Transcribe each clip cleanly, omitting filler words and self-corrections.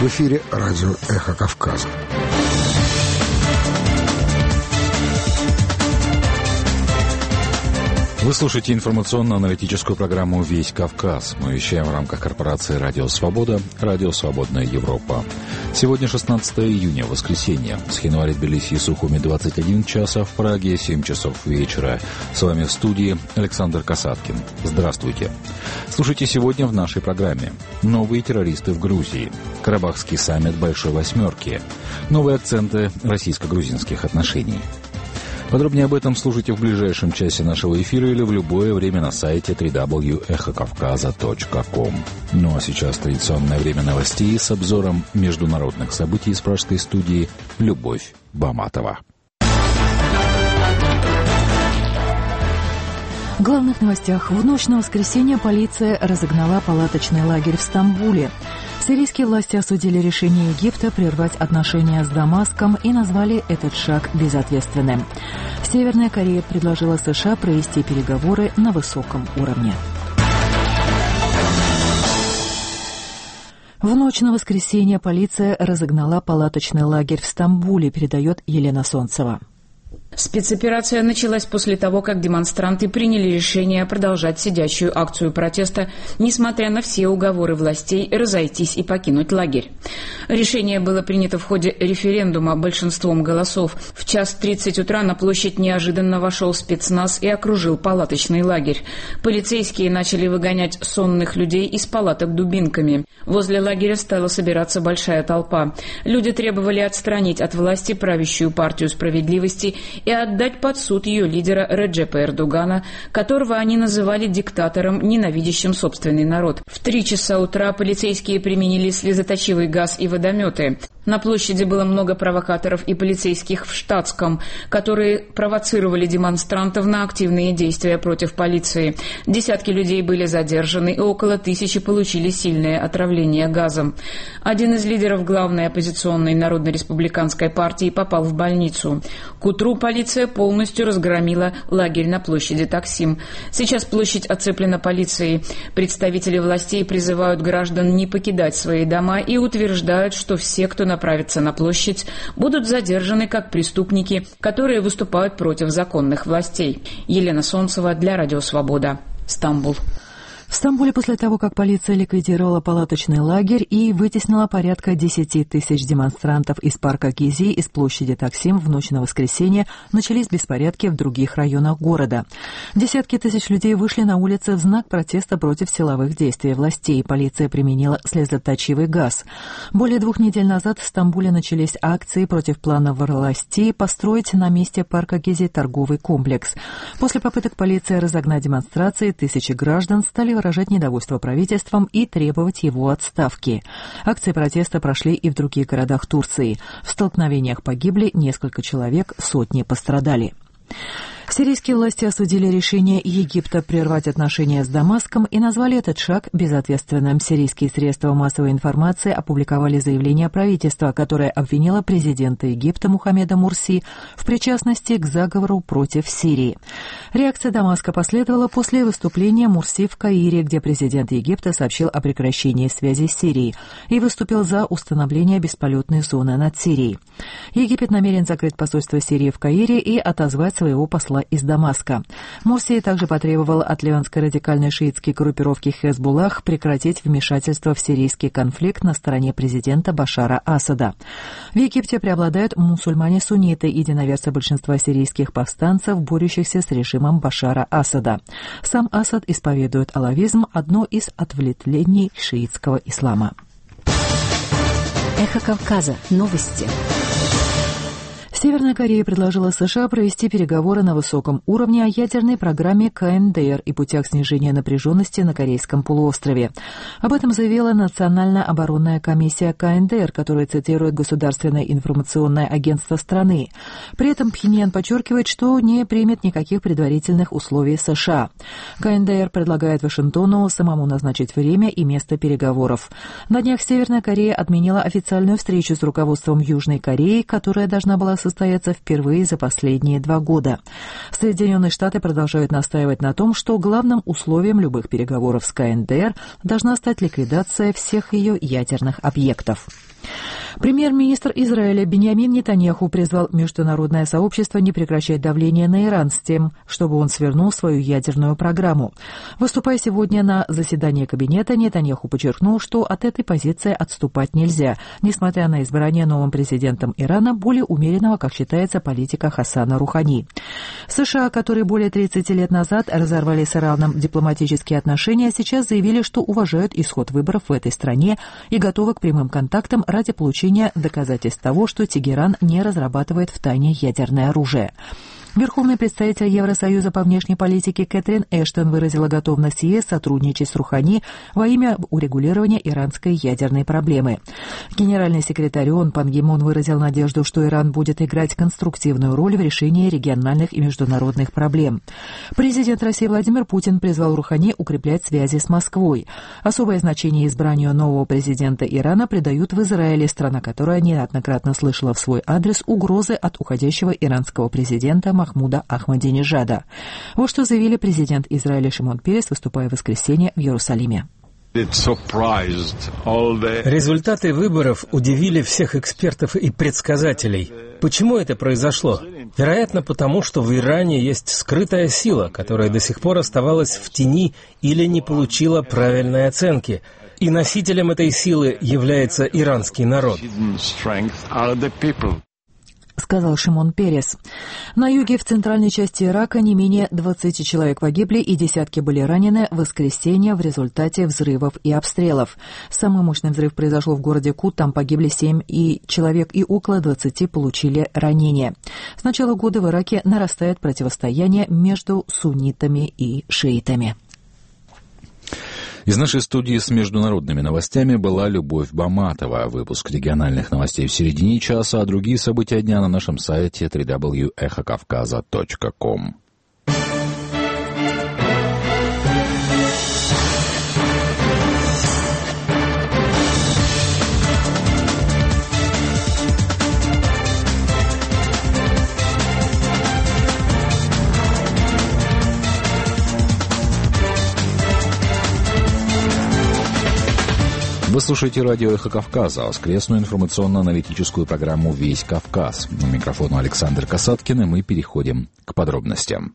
В эфире радио «Эхо Кавказа». Вы слушаете информационно-аналитическую программу «Весь Кавказ». Мы вещаем в рамках корпорации «Радио Свобода», «Радио Свободная Европа». Сегодня 16 июня, воскресенье. Схинвали, Тбилиси и Сухуми 21 час, а в Праге 7 часов вечера. С вами в студии Александр Касаткин. Здравствуйте. Слушайте сегодня в нашей программе. Новые террористы в Грузии. Карабахский саммит Большой Восьмерки. Новые акценты российско-грузинских отношений. Подробнее об этом слушайте в ближайшем часе нашего эфира или в любое время на сайте www.эхокавказа.ком. Ну а сейчас традиционное время новостей с обзором международных событий из пражской студии Любовь Баматова. В главных новостях. В ночь на воскресенье полиция разогнала палаточный лагерь в Стамбуле. Сирийские власти осудили решение Египта прервать отношения с Дамаском и назвали этот шаг безответственным. Северная Корея предложила США провести переговоры на высоком уровне. В ночь на воскресенье полиция разогнала палаточный лагерь в Стамбуле, передает Елена Солнцева. Спецоперация началась после того, как демонстранты приняли решение продолжать сидячую акцию протеста, несмотря на все уговоры властей разойтись и покинуть лагерь. Решение было принято в ходе референдума большинством голосов. В 1:30 утра на площадь неожиданно вошел спецназ и окружил палаточный лагерь. Полицейские начали выгонять сонных людей из палаток дубинками. Возле лагеря стала собираться большая толпа. Люди требовали отстранить от власти правящую партию справедливости и отдать под суд ее лидера Реджепа Эрдогана, которого они называли диктатором, ненавидящим собственный народ. В 3 часа утра полицейские применили слезоточивый газ и водометы. На площади было много провокаторов и полицейских в штатском, которые провоцировали демонстрантов на активные действия против полиции. Десятки людей были задержаны, и около 1000 получили сильное отравление газом. Один из лидеров главной оппозиционной Народно-республиканской партии попал в больницу. К утру полиция полностью разгромила лагерь на площади Таксим. Сейчас площадь оцеплена полицией. Представители властей призывают граждан не покидать свои дома и утверждают, что все, кто направится на площадь, будут задержаны как преступники, которые выступают против законных властей. Елена Солнцева для Радио Свобода. Стамбул. В Стамбуле после того, как полиция ликвидировала палаточный лагерь и вытеснила порядка 10 тысяч демонстрантов из парка Гези из площади Таксим в ночь на воскресенье, начались беспорядки в других районах города. Десятки тысяч людей вышли на улицы в знак протеста против силовых действий властей. Полиция применила слезоточивый газ. Более 2 недель назад в Стамбуле начались акции против плана властей построить на месте парка Гези торговый комплекс. После попыток полиции разогнать демонстрации, тысячи граждан стали выражать недовольство правительством и требовать его отставки. Акции протеста прошли и в других городах Турции. В столкновениях погибли несколько человек, сотни пострадали. Сирийские власти осудили решение Египта прервать отношения с Дамаском и назвали этот шаг безответственным. Сирийские средства массовой информации опубликовали заявление правительства, которое обвинило президента Египта Мухаммеда Мурси в причастности к заговору против Сирии. Реакция Дамаска последовала после выступления Мурси в Каире, где президент Египта сообщил о прекращении связи с Сирией и выступил за установление бесполетной зоны над Сирией. Египет намерен закрыть посольство Сирии в Каире и отозвать своего посла из Дамаска. Мурси также потребовал от ливанской радикальной шиитской группировки Хезбуллах прекратить вмешательство в сирийский конфликт на стороне президента Башара Асада. В Египте преобладают мусульмане-сунниты, единоверцы большинства сирийских повстанцев, борющихся с режимом Башара Асада. Сам Асад исповедует алавизм, одно из ответвлений шиитского ислама. Эхо Кавказа. Новости. Северная Корея предложила США провести переговоры на высоком уровне о ядерной программе КНДР и путях снижения напряженности на Корейском полуострове. Об этом заявила Национальная оборонная комиссия КНДР, которая цитирует Государственное информационное агентство страны. При этом Пхеньян подчеркивает, что не примет никаких предварительных условий США. КНДР предлагает Вашингтону самому назначить время и место переговоров. На днях Северная Корея отменила официальную встречу с руководством Южной Кореи, которая должна была состояться впервые за последние 2 года. Соединенные Штаты продолжают настаивать на том, что главным условием любых переговоров с КНДР должна стать ликвидация всех ее ядерных объектов. Премьер-министр Израиля Биньямин Нетаньяху призвал международное сообщество не прекращать давление на Иран с тем, чтобы он свернул свою ядерную программу. Выступая сегодня на заседании кабинета, Нетаньяху подчеркнул, что от этой позиции отступать нельзя, несмотря на избрание новым президентом Ирана более умеренного, как считается, политика Хасана Рухани. США, которые более 30 лет назад разорвали с Ираном дипломатические отношения, сейчас заявили, что уважают исход выборов в этой стране и готовы к прямым контактам ради получения доказательств того, что Тегеран не разрабатывает втайне ядерное оружие. Верховный представитель Евросоюза по внешней политике Кэтрин Эштон выразила готовность ЕС сотрудничать с Рухани во имя урегулирования иранской ядерной проблемы. Генеральный секретарь ООН Пан Ги Мун выразил надежду, что Иран будет играть конструктивную роль в решении региональных и международных проблем. Президент России Владимир Путин призвал Рухани укреплять связи с Москвой. Особое значение избранию нового президента Ирана придают в Израиле, страна которая неоднократно слышала в свой адрес угрозы от уходящего иранского президента Махмуда Ахмадинежада. Вот что заявили президент Израиля Шимон Перес, выступая в воскресенье в Иерусалиме. Результаты выборов удивили всех экспертов и предсказателей. Почему это произошло? Вероятно, потому что в Иране есть скрытая сила, которая до сих пор оставалась в тени или не получила правильной оценки. И носителем этой силы является иранский народ. Сказал Шимон Перес. На юге, в центральной части Ирака, не менее 20 человек погибли и десятки были ранены в воскресенье в результате взрывов и обстрелов. Самый мощный взрыв произошел в городе Кут, там погибли 7 человек и около 20 получили ранения. С начала года в Ираке нарастает противостояние между суннитами и шиитами. Из нашей студии с международными новостями была Любовь Баматова. Выпуск региональных новостей в середине часа, а другие события дня на нашем сайте www.echokavkaza.com. Вы слушаете радио «Эхо Кавказа», воскресную информационно-аналитическую программу «Весь Кавказ». На микрофону Александр Касаткин, и мы переходим к подробностям.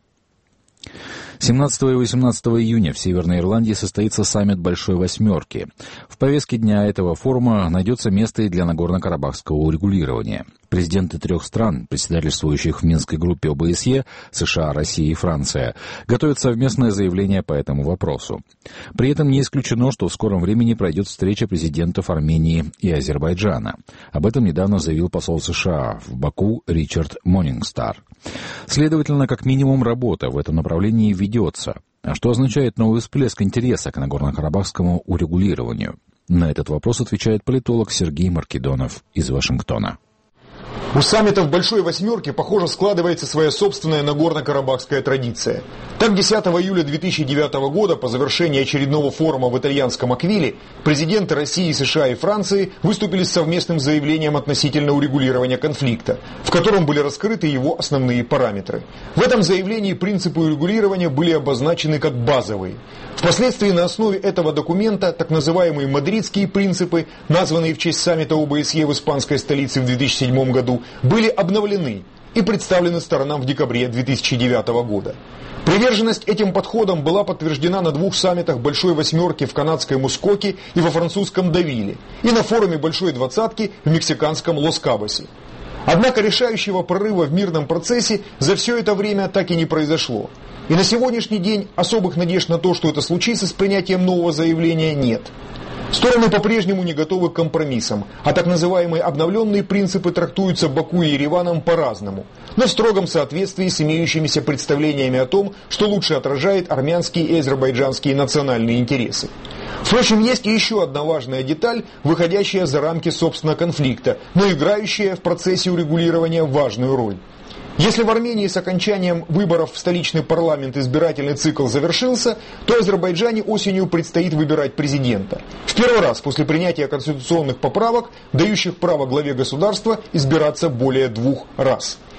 17 и 18 июня в Северной Ирландии состоится саммит Большой Восьмерки. В повестке дня этого форума найдется место и для Нагорно-Карабахского урегулирования. Президенты 3 стран, председательствующих в Минской группе ОБСЕ, США, Россия и Франция, готовят совместное заявление по этому вопросу. При этом не исключено, что в скором времени пройдет встреча президентов Армении и Азербайджана. Об этом недавно заявил посол США в Баку Ричард Монингстар. Следовательно, как минимум, работа в этом направлении ведется. А что означает новый всплеск интереса к Нагорно-Карабахскому урегулированию? На этот вопрос отвечает политолог Сергей Маркедонов из Вашингтона. У саммитов Большой Восьмерки, похоже, складывается своя собственная Нагорно-Карабахская традиция. Так, 10 июля 2009 года, по завершении очередного форума в итальянском Аквиле, президенты России, США и Франции выступили с совместным заявлением относительно урегулирования конфликта, в котором были раскрыты его основные параметры. В этом заявлении принципы урегулирования были обозначены как базовые. Впоследствии на основе этого документа так называемые мадридские принципы, названные в честь саммита ОБСЕ в испанской столице в 2007 году, были обновлены и представлены сторонам в декабре 2009 года. Приверженность этим подходам была подтверждена на 2 саммитах Большой Восьмерки в канадской Мускоке и во французском Девиле, и на форуме Большой Двадцатки в мексиканском Лос-Кабосе. Однако решающего прорыва в мирном процессе за все это время так и не произошло. И на сегодняшний день особых надежд на то, что это случится с принятием нового заявления, нет. Стороны по-прежнему не готовы к компромиссам, а так называемые обновленные принципы трактуются Баку и Ереваном по-разному, но в строгом соответствии с имеющимися представлениями о том, что лучше отражает армянские и азербайджанские национальные интересы. Впрочем, есть и еще одна важная деталь, выходящая за рамки собственно конфликта, но играющая в процессе урегулирования важную роль. Если в Армении с окончанием выборов в столичный парламент избирательный цикл завершился, то Азербайджане осенью предстоит выбирать президента. В первый раз после принятия конституционных поправок, дающих право главе государства избираться более 2 раз.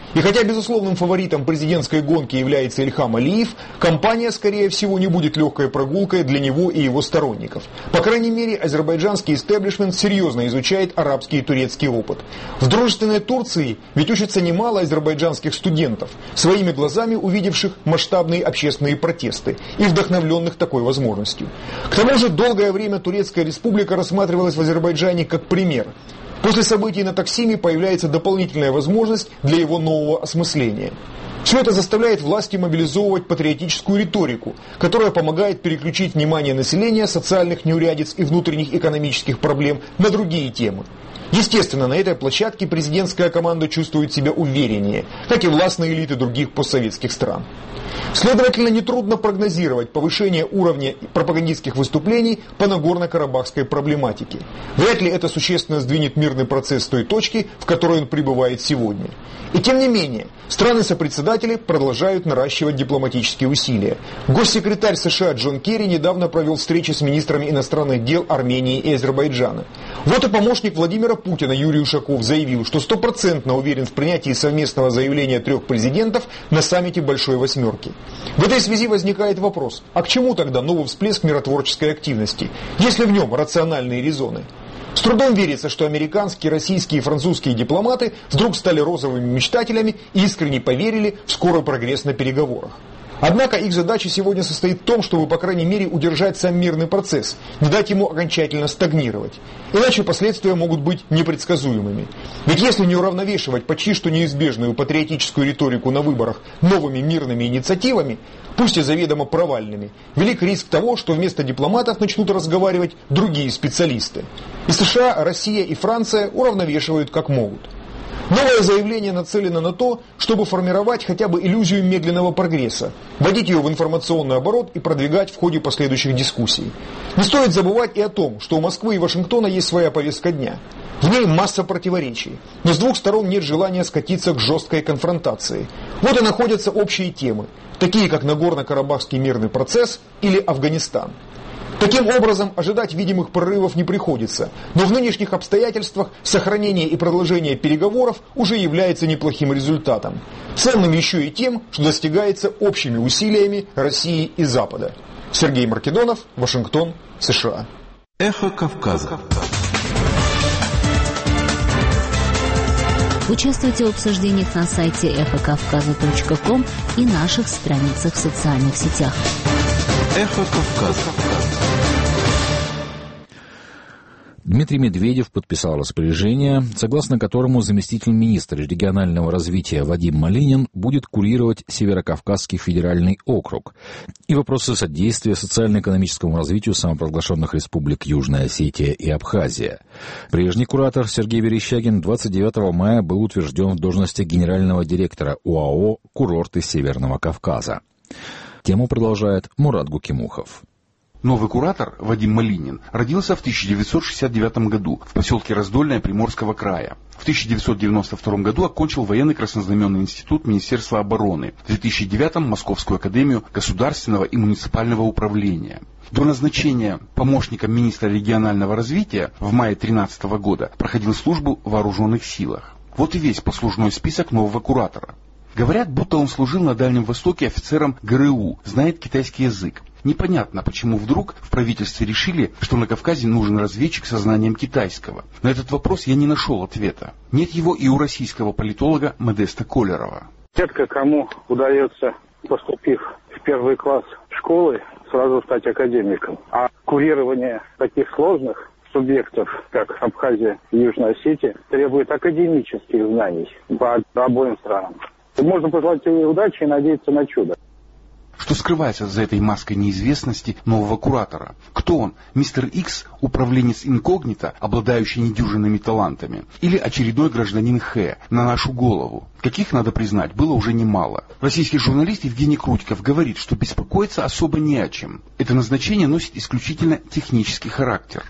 И хотя безусловным фаворитом президентской гонки является Ильхам Алиев, кампания, скорее всего, не будет легкой прогулкой для него и его сторонников. По крайней мере, азербайджанский истеблишмент серьезно изучает арабский и турецкий опыт. В дружественной Турции ведь учатся немало азербайджанских студентов, своими глазами увидевших масштабные общественные протесты и вдохновленных такой возможностью. К тому же, долгое время Турецкая республика рассматривалась в Азербайджане как пример. После событий на Таксиме появляется дополнительная возможность для его нового осмысления. Все это заставляет власти мобилизовывать патриотическую риторику, которая помогает переключить внимание населения социальных неурядиц и внутренних экономических проблем на другие темы. Естественно, на этой площадке президентская команда чувствует себя увереннее, как и властные элиты других постсоветских стран. Следовательно, нетрудно прогнозировать повышение уровня пропагандистских выступлений по Нагорно-Карабахской проблематике. Вряд ли это существенно сдвинет мирный процесс с той точки, в которой он пребывает сегодня. И тем не менее, страны-сопредседатели продолжают наращивать дипломатические усилия. Госсекретарь США Джон Керри недавно провел встречи с министрами иностранных дел Армении и Азербайджана. Вот и помощник Владимира Путина Юрий Ушаков заявил, что 100% уверен в принятии совместного заявления 3 президентов на саммите Большой Восьмерки. В этой связи возникает вопрос, а к чему тогда новый всплеск миротворческой активности, если в нем рациональные резоны? С трудом верится, что американские, российские и французские дипломаты вдруг стали розовыми мечтателями и искренне поверили в скорый прогресс на переговорах. Однако их задача сегодня состоит в том, чтобы, по крайней мере, удержать сам мирный процесс, не дать ему окончательно стагнировать. Иначе последствия могут быть непредсказуемыми. Ведь если не уравновешивать почти что неизбежную патриотическую риторику на выборах новыми мирными инициативами, пусть и заведомо провальными, велик риск того, что вместо дипломатов начнут разговаривать другие специалисты. И США, Россия и Франция уравновешивают как могут. Новое заявление нацелено на то, чтобы формировать хотя бы иллюзию медленного прогресса, вводить ее в информационный оборот и продвигать в ходе последующих дискуссий. Не стоит забывать и о том, что у Москвы и Вашингтона есть своя повестка дня. В ней масса противоречий, но с двух сторон нет желания скатиться к жесткой конфронтации. Вот и находятся общие темы, такие как Нагорно-Карабахский мирный процесс или Афганистан. Таким образом, ожидать видимых прорывов не приходится, но в нынешних обстоятельствах сохранение и продолжение переговоров уже является неплохим результатом. Ценным еще и тем, что достигается общими усилиями России и Запада. Сергей Маркедонов, Вашингтон, США. Эхо Кавказа. Участвуйте в обсуждениях на сайте эхокавказа.ком и наших страницах в социальных сетях. Эхо Кавказа. Дмитрий Медведев подписал распоряжение, согласно которому заместитель министра регионального развития Вадим Малинин будет курировать Северокавказский федеральный округ и вопросы содействия социально-экономическому развитию самопровозглашенных республик Южная Осетия и Абхазия. Прежний куратор Сергей Верещагин 29 мая был утвержден в должности генерального директора ОАО «Курорты Северного Кавказа». Тему продолжает Мурат Гукимухов. Новый куратор Вадим Малинин родился в 1969 году в поселке Раздольное Приморского края. В 1992 году окончил военный краснознаменный институт Министерства обороны, в 2009 Московскую академию государственного и муниципального управления. До назначения помощником министра регионального развития в мае 2013 года проходил службу в вооруженных силах. Вот и весь послужной список нового куратора. Говорят, будто он служил на Дальнем Востоке офицером ГРУ, знает китайский язык. Непонятно, почему вдруг в правительстве решили, что на Кавказе нужен разведчик со знанием китайского. На этот вопрос я не нашел ответа. Нет его и у российского политолога Модеста Колерова. Редко кому удается, поступив в первый класс школы, сразу стать академиком. А курирование таких сложных субъектов, как Абхазия и Южная Осетия, требует академических знаний по обоим странам. Можно пожелать удачи и надеяться на чудо. Что скрывается за этой маской неизвестности нового куратора? Кто он? Мистер Икс, управленец инкогнито, обладающий недюжинными талантами? Или очередной гражданин Хэ на нашу голову? Каких, надо признать, было уже немало. Российский журналист Евгений Крутиков говорит, что беспокоиться особо не о чем. Это назначение носит исключительно технический характер.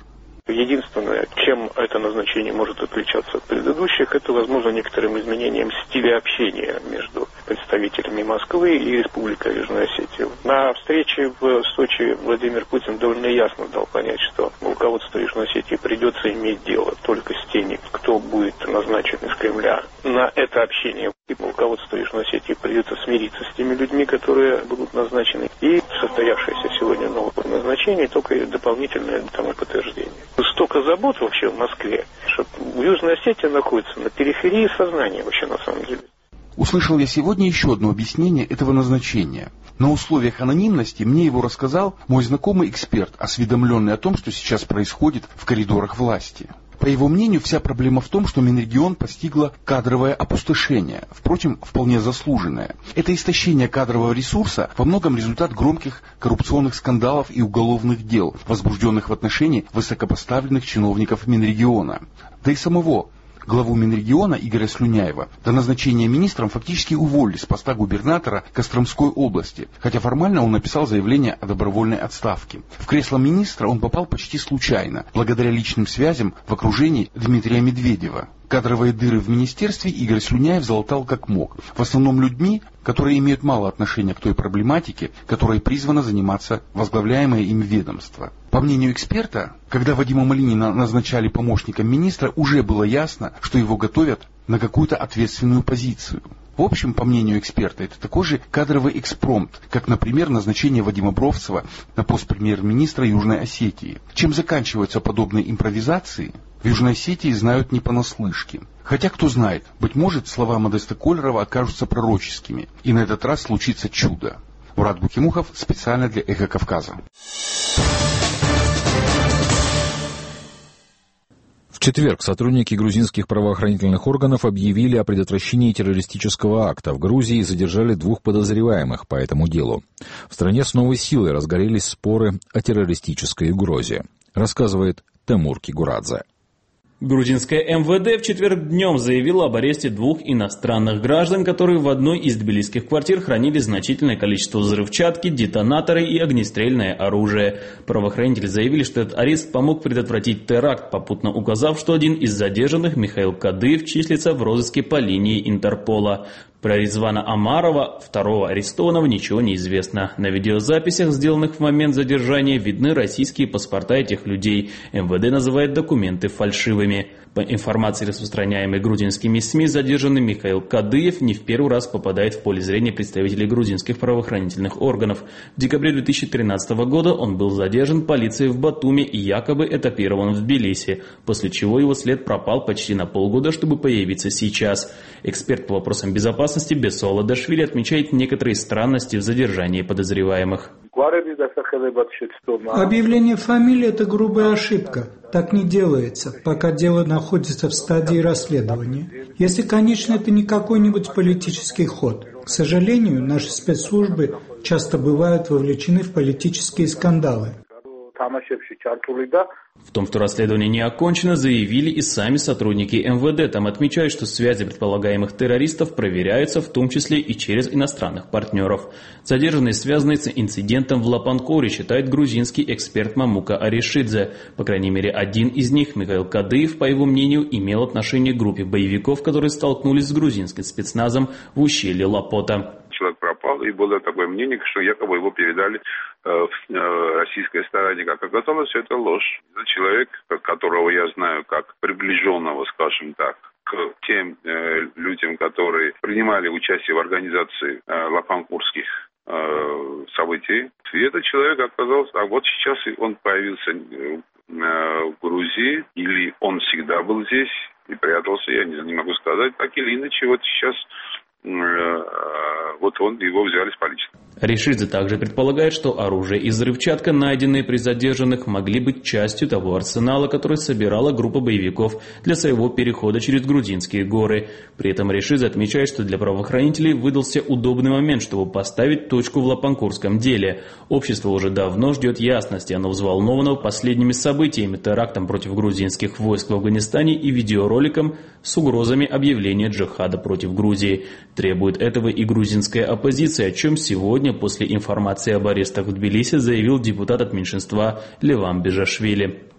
Единственное, чем это назначение может отличаться от предыдущих, это, возможно, некоторым изменением стиля общения между представителями Москвы и Республикой Южная Осетия. На встрече в Сочи Владимир Путин довольно ясно дал понять, что руководству Южной Осетии придется иметь дело только с теми, кто будет назначен из Кремля. На это общение руководству Южной Осетии придется смириться с теми людьми, которые будут назначены. И состоявшееся сегодня новое назначение только дополнительное тому подтверждение. Столько забот вообще в Москве, что Южная Осетия находится на периферии сознания вообще на самом деле. Услышал я сегодня еще одно объяснение этого назначения. На условиях анонимности мне его рассказал мой знакомый эксперт, осведомленный о том, что сейчас происходит в коридорах власти. По его мнению, вся проблема в том, что Минрегион постигло кадровое опустошение, впрочем, вполне заслуженное. Это истощение кадрового ресурса во многом результат громких коррупционных скандалов и уголовных дел, возбужденных в отношении высокопоставленных чиновников Минрегиона. Да и самого главу Минрегиона Игоря Слюняева до назначения министром фактически уволили с поста губернатора Костромской области, хотя формально он написал заявление о добровольной отставке. В кресло министра он попал почти случайно, благодаря личным связям в окружении Дмитрия Медведева. Кадровые дыры в министерстве Игорь Слюняев залатал как мог, в основном людьми, которые имеют мало отношения к той проблематике, которой призвано заниматься возглавляемое им ведомство. По мнению эксперта, когда Вадима Малинина назначали помощником министра, уже было ясно, что его готовят на какую-то ответственную позицию. В общем, по мнению эксперта, это такой же кадровый экспромт, как, например, назначение Вадима Бровцева на пост премьер-министра Южной Осетии. Чем заканчиваются подобные импровизации, в Южной Осетии знают не понаслышке. Хотя, кто знает, быть может, слова Модеста Колерова окажутся пророческими, и на этот раз случится чудо. Мурат Букимухов специально для «Эхо Кавказа». В четверг сотрудники грузинских правоохранительных органов объявили о предотвращении террористического акта в Грузии и задержали 2 подозреваемых по этому делу. В стране с новой силой разгорелись споры о террористической угрозе, рассказывает Темур Кигурадзе. Грузинское МВД в четверг днем заявило об аресте 2 иностранных граждан, которые в одной из тбилисских квартир хранили значительное количество взрывчатки, детонаторы и огнестрельное оружие. Правоохранители заявили, что этот арест помог предотвратить теракт, попутно указав, что один из задержанных, Михаил Кадыев, числится в розыске по линии Интерпола. Про Резвана Амарова, второго арестованного, ничего не известно. На видеозаписях, сделанных в момент задержания, видны российские паспорта этих людей. МВД называет документы фальшивыми. По информации, распространяемой грузинскими СМИ, задержанный Михаил Кадыев не в первый раз попадает в поле зрения представителей грузинских правоохранительных органов. В декабре 2013 года он был задержан полицией в Батуми и якобы этапирован в Тбилиси, после чего его след пропал почти на полгода, чтобы появиться сейчас. Эксперт по вопросам безопасности Бесола Дашвили отмечает некоторые странности в задержании подозреваемых. Объявление фамилии – это грубая ошибка. Так не делается, пока дело находится в стадии расследования. Если, конечно, это не какой-нибудь политический ход. К сожалению, наши спецслужбы часто бывают вовлечены в политические скандалы. В том, что расследование не окончено, заявили и сами сотрудники МВД. Там отмечают, что связи предполагаемых террористов проверяются, в том числе и через иностранных партнеров. Задержанные, связанные с инцидентом в Лапанкоре, считает грузинский эксперт Мамука Аришидзе. По крайней мере, один из них, Михаил Кадыев, по его мнению, имел отношение к группе боевиков, которые столкнулись с грузинским спецназом в ущелье Лапота. Человек пропал, и было такое мнение, что якобы его передали в российской стороне. Как оказалось, это ложь. Человек, которого я знаю как приближенного, скажем так, к тем людям, которые принимали участие в организации лапанкурских событий. И этот человек оказался, а вот сейчас он появился в Грузии, или он всегда был здесь и прятался, я не могу сказать, так или иначе, вот сейчас вот его взяли с полиции. Ришидзе также предполагает, что оружие и взрывчатка, найденные при задержанных, могли быть частью того арсенала, который собирала группа боевиков для своего перехода через грузинские горы. При этом Ришидзе отмечает, что для правоохранителей выдался удобный момент, чтобы поставить точку в лапанкурском деле. Общество уже давно ждет ясности, оно взволновано последними событиями, терактом против грузинских войск в Афганистане и видеороликом с угрозами объявления джихада против Грузии. Требует этого и грузинская оппозиция, о чем сегодня после информации об арестах в Тбилиси заявил депутат от меньшинства Левам Бежашвили.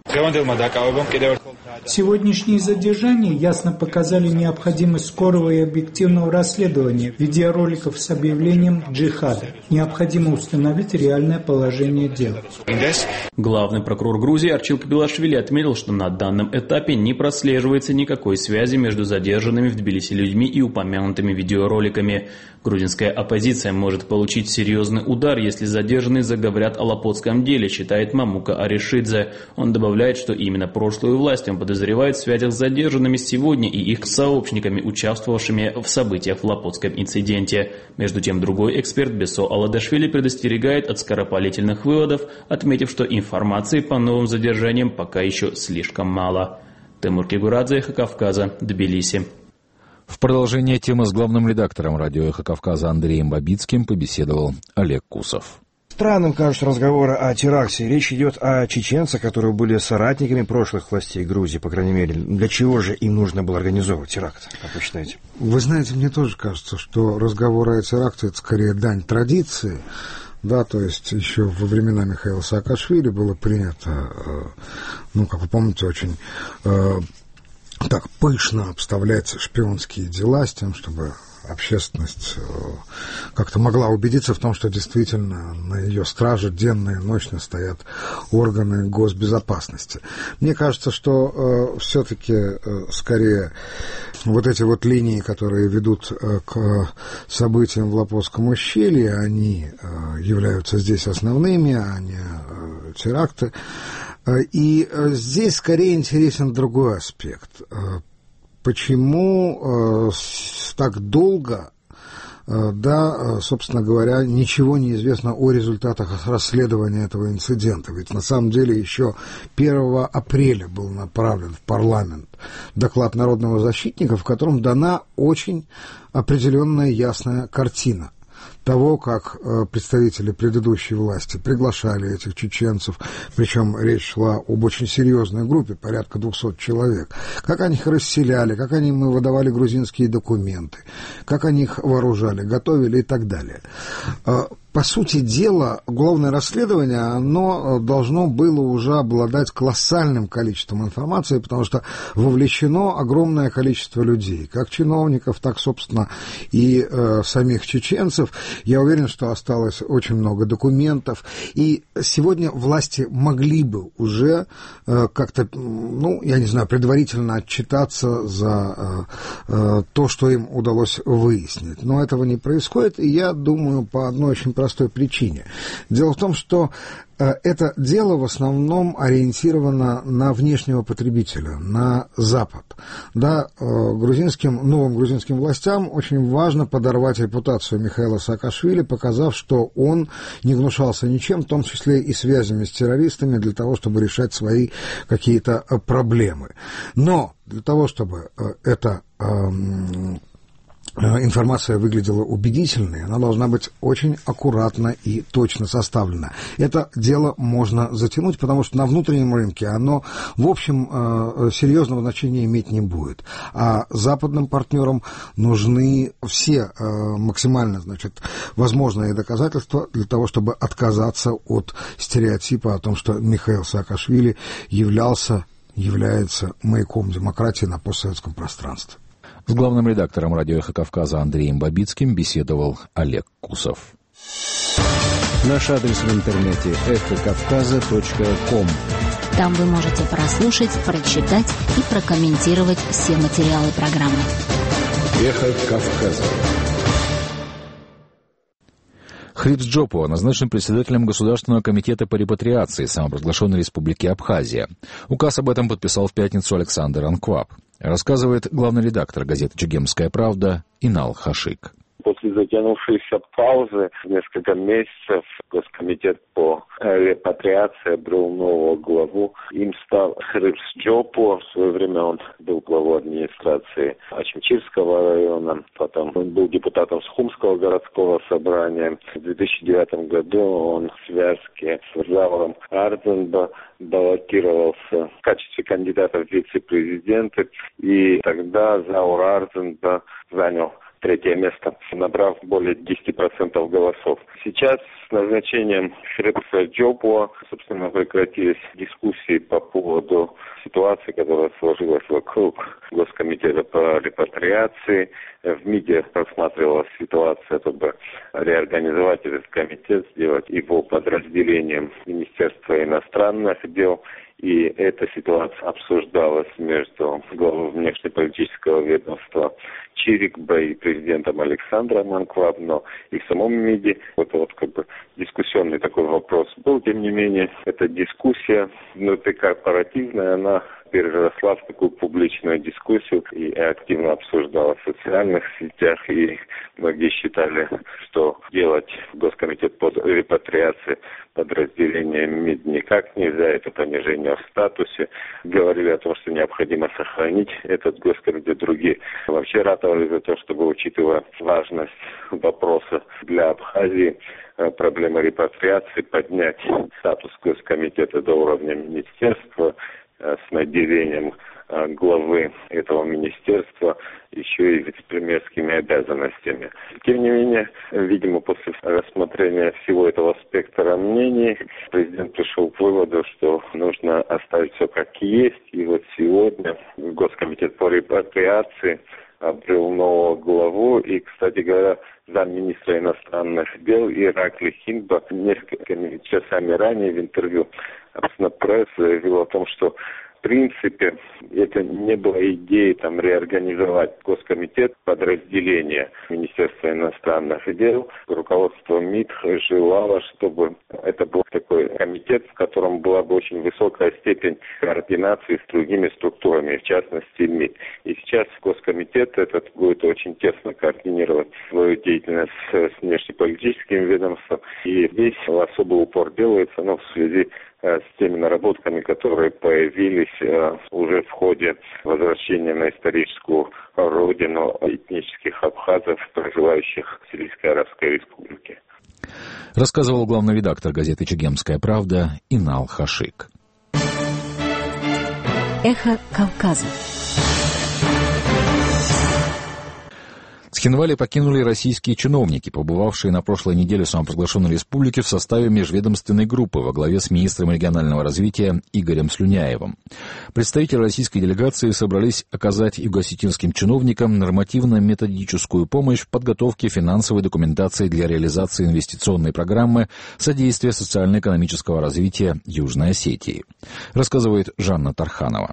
Сегодняшние задержания ясно показали необходимость скорого и объективного расследования видеороликов с объявлением джихада. Необходимо установить реальное положение дел. Главный прокурор Грузии Арчил Кабилашвили отметил, что на данном этапе не прослеживается никакой связи между задержанными в Тбилиси людьми и упомянутыми видеороликами. Грузинская оппозиция может получить серьезный удар, если задержанные заговорят о лапотском деле, считает Мамука Аришидзе. Он добавляет, что именно прошлую власть он подозревает в связях с задержанными сегодня и их сообщниками, участвовавшими в событиях в лапотском инциденте. Между тем, другой эксперт Бесо Аладашвили предостерегает от скоропалительных выводов, отметив, что информации по новым задержаниям пока еще слишком мало. Тимур Кигурадзе, Эхо Кавказа, Тбилиси. В продолжение темы с главным редактором радио «Эхо Кавказа» Андреем Бабицким побеседовал Олег Кусов. Странным кажутся разговоры о теракте. Речь идет о чеченцах, которые были соратниками прошлых властей Грузии, по крайней мере. Для чего же им нужно было организовывать теракт, как вы считаете? Вы знаете, мне тоже кажется, что разговоры о теракте – это скорее дань традиции. Да, то есть еще во времена Михаила Саакашвили было принято, как вы помните, очень так пышно обставлять шпионские дела с тем, чтобы общественность как-то могла убедиться в том, что действительно на ее страже денно и ночно стоят органы госбезопасности. Мне кажется, что все-таки скорее вот эти вот линии, которые ведут к событиям в Лапотском ущелье, они являются здесь основными, а не теракты. И здесь скорее интересен другой аспект. Почему так долго, собственно говоря, ничего не известно о результатах расследования этого инцидента? Ведь на самом деле еще 1 апреля был направлен в парламент доклад народного защитника, в котором дана очень определенная ясная картина того, как представители предыдущей власти приглашали этих чеченцев, причем речь шла об очень серьезной группе, порядка 200 человек, как они их расселяли, как они им выдавали грузинские документы, как они их вооружали, готовили и так далее. По сути дела, уголовное расследование, оно должно было уже обладать колоссальным количеством информации, потому что вовлечено огромное количество людей, как чиновников, так, собственно, и самих чеченцев. Я уверен, что осталось очень много документов, и сегодня власти могли бы уже как-то, предварительно отчитаться за то, что им удалось выяснить. Но этого не происходит, и я думаю, по одной очень простой причине. Дело в том, что это дело в основном ориентировано на внешнего потребителя, на Запад. Да, новым грузинским властям очень важно подорвать репутацию Михаила Саакашвили, показав, что он не гнушался ничем, в том числе и связями с террористами, для того, чтобы решать свои какие-то проблемы. Но для того, чтобы эта информация выглядела убедительной, она должна быть очень аккуратно и точно составлена. Это дело можно затянуть, потому что на внутреннем рынке оно, в общем, серьезного значения иметь не будет. А западным партнерам нужны все максимально, возможные доказательства для того, чтобы отказаться от стереотипа о том, что Михаил Саакашвили является маяком демократии на постсоветском пространстве. С главным редактором радио «Эхо Кавказа» Андреем Бабицким беседовал Олег Кусов. Наш адрес в интернете эхокавказа.ком. Там вы можете прослушать, прочитать и прокомментировать все материалы программы. Эхо Кавказа. Хрипс Джопо назначен председателем Государственного комитета по репатриации самопровозглашенной республики Абхазия. Указ об этом подписал в пятницу Александр Анкваб. Рассказывает главный редактор газеты «Чегемская правда» Инал Хашик. После затянувшейся паузы несколько месяцев Госкомитет по репатриации обрел нового главу. Им стал Хрипс Джопо. В свое время он был главой администрации Ачимчирского района. Потом он был депутатом Схумского городского собрания. В 2009 году он в связке с Зауром Ардзенбо баллотировался в качестве кандидата в вице-президенты. И тогда Заур Ардзенбо занял третье место, набрав более 10% голосов. Сейчас с назначением Хрипса Джопуа, собственно, прекратились дискуссии по поводу ситуации, которая сложилась вокруг Госкомитета по репатриации. В МИДе просматривалась ситуация, чтобы реорганизовать этот комитет, сделать его подразделением Министерства иностранных дел. И эта ситуация обсуждалась между главой внешнеполитического ведомства Чирикба и президентом Александром Анклав, но и в самом МИДе дискуссионный такой вопрос был. Тем не менее, эта дискуссия внутрикорпоративная, она переросла в такую публичную дискуссию и активно обсуждалась в социальных сетях, и многие считали, что делать Госкомитет по репатриации подразделением МИД никак нельзя, это понижение в статусе. Говорили о том, что необходимо сохранить этот Госкомитет. Другие вообще ратовали за то, чтобы, учитывая важность вопроса для Абхазии, проблемы репатриации, поднять статус Госкомитета до уровня министерства, с наделением главы этого министерства еще и вице-премьерскими обязанностями. Тем не менее, видимо, после рассмотрения всего этого спектра мнений, президент пришел к выводу, что нужно оставить все как есть. И вот сегодня Госкомитет по репатриации обрел нового главу. И, кстати говоря, замминистра иностранных дел Иракли Хинба несколькими часами ранее в интервью пресс заявил о том, что в принципе это не было идеей реорганизовать Госкомитет подразделения Министерства иностранных дел. Руководство МИД желало, чтобы это был такой комитет, в котором была бы очень высокая степень координации с другими структурами, в частности МИД. И сейчас Госкомитет этот будет очень тесно координировать свою деятельность с внешнеполитическим ведомством. И здесь особый упор делается, в связи с теми наработками, которые появились уже в ходе возвращения на историческую родину этнических абхазов, проживающих в Сирийской Арабской Республике. Рассказывал главный редактор газеты «Чегемская правда» Инал Хашик. Эхо Кавказа. Цхинвали покинули российские чиновники, побывавшие на прошлой неделе в самопровозглашенной республике в составе межведомственной группы во главе с министром регионального развития Игорем Слюняевым. Представители российской делегации собрались оказать ингушетинским чиновникам нормативно-методическую помощь в подготовке финансовой документации для реализации инвестиционной программы содействия социально-экономического развития Южной Осетии, рассказывает Жанна Тарханова.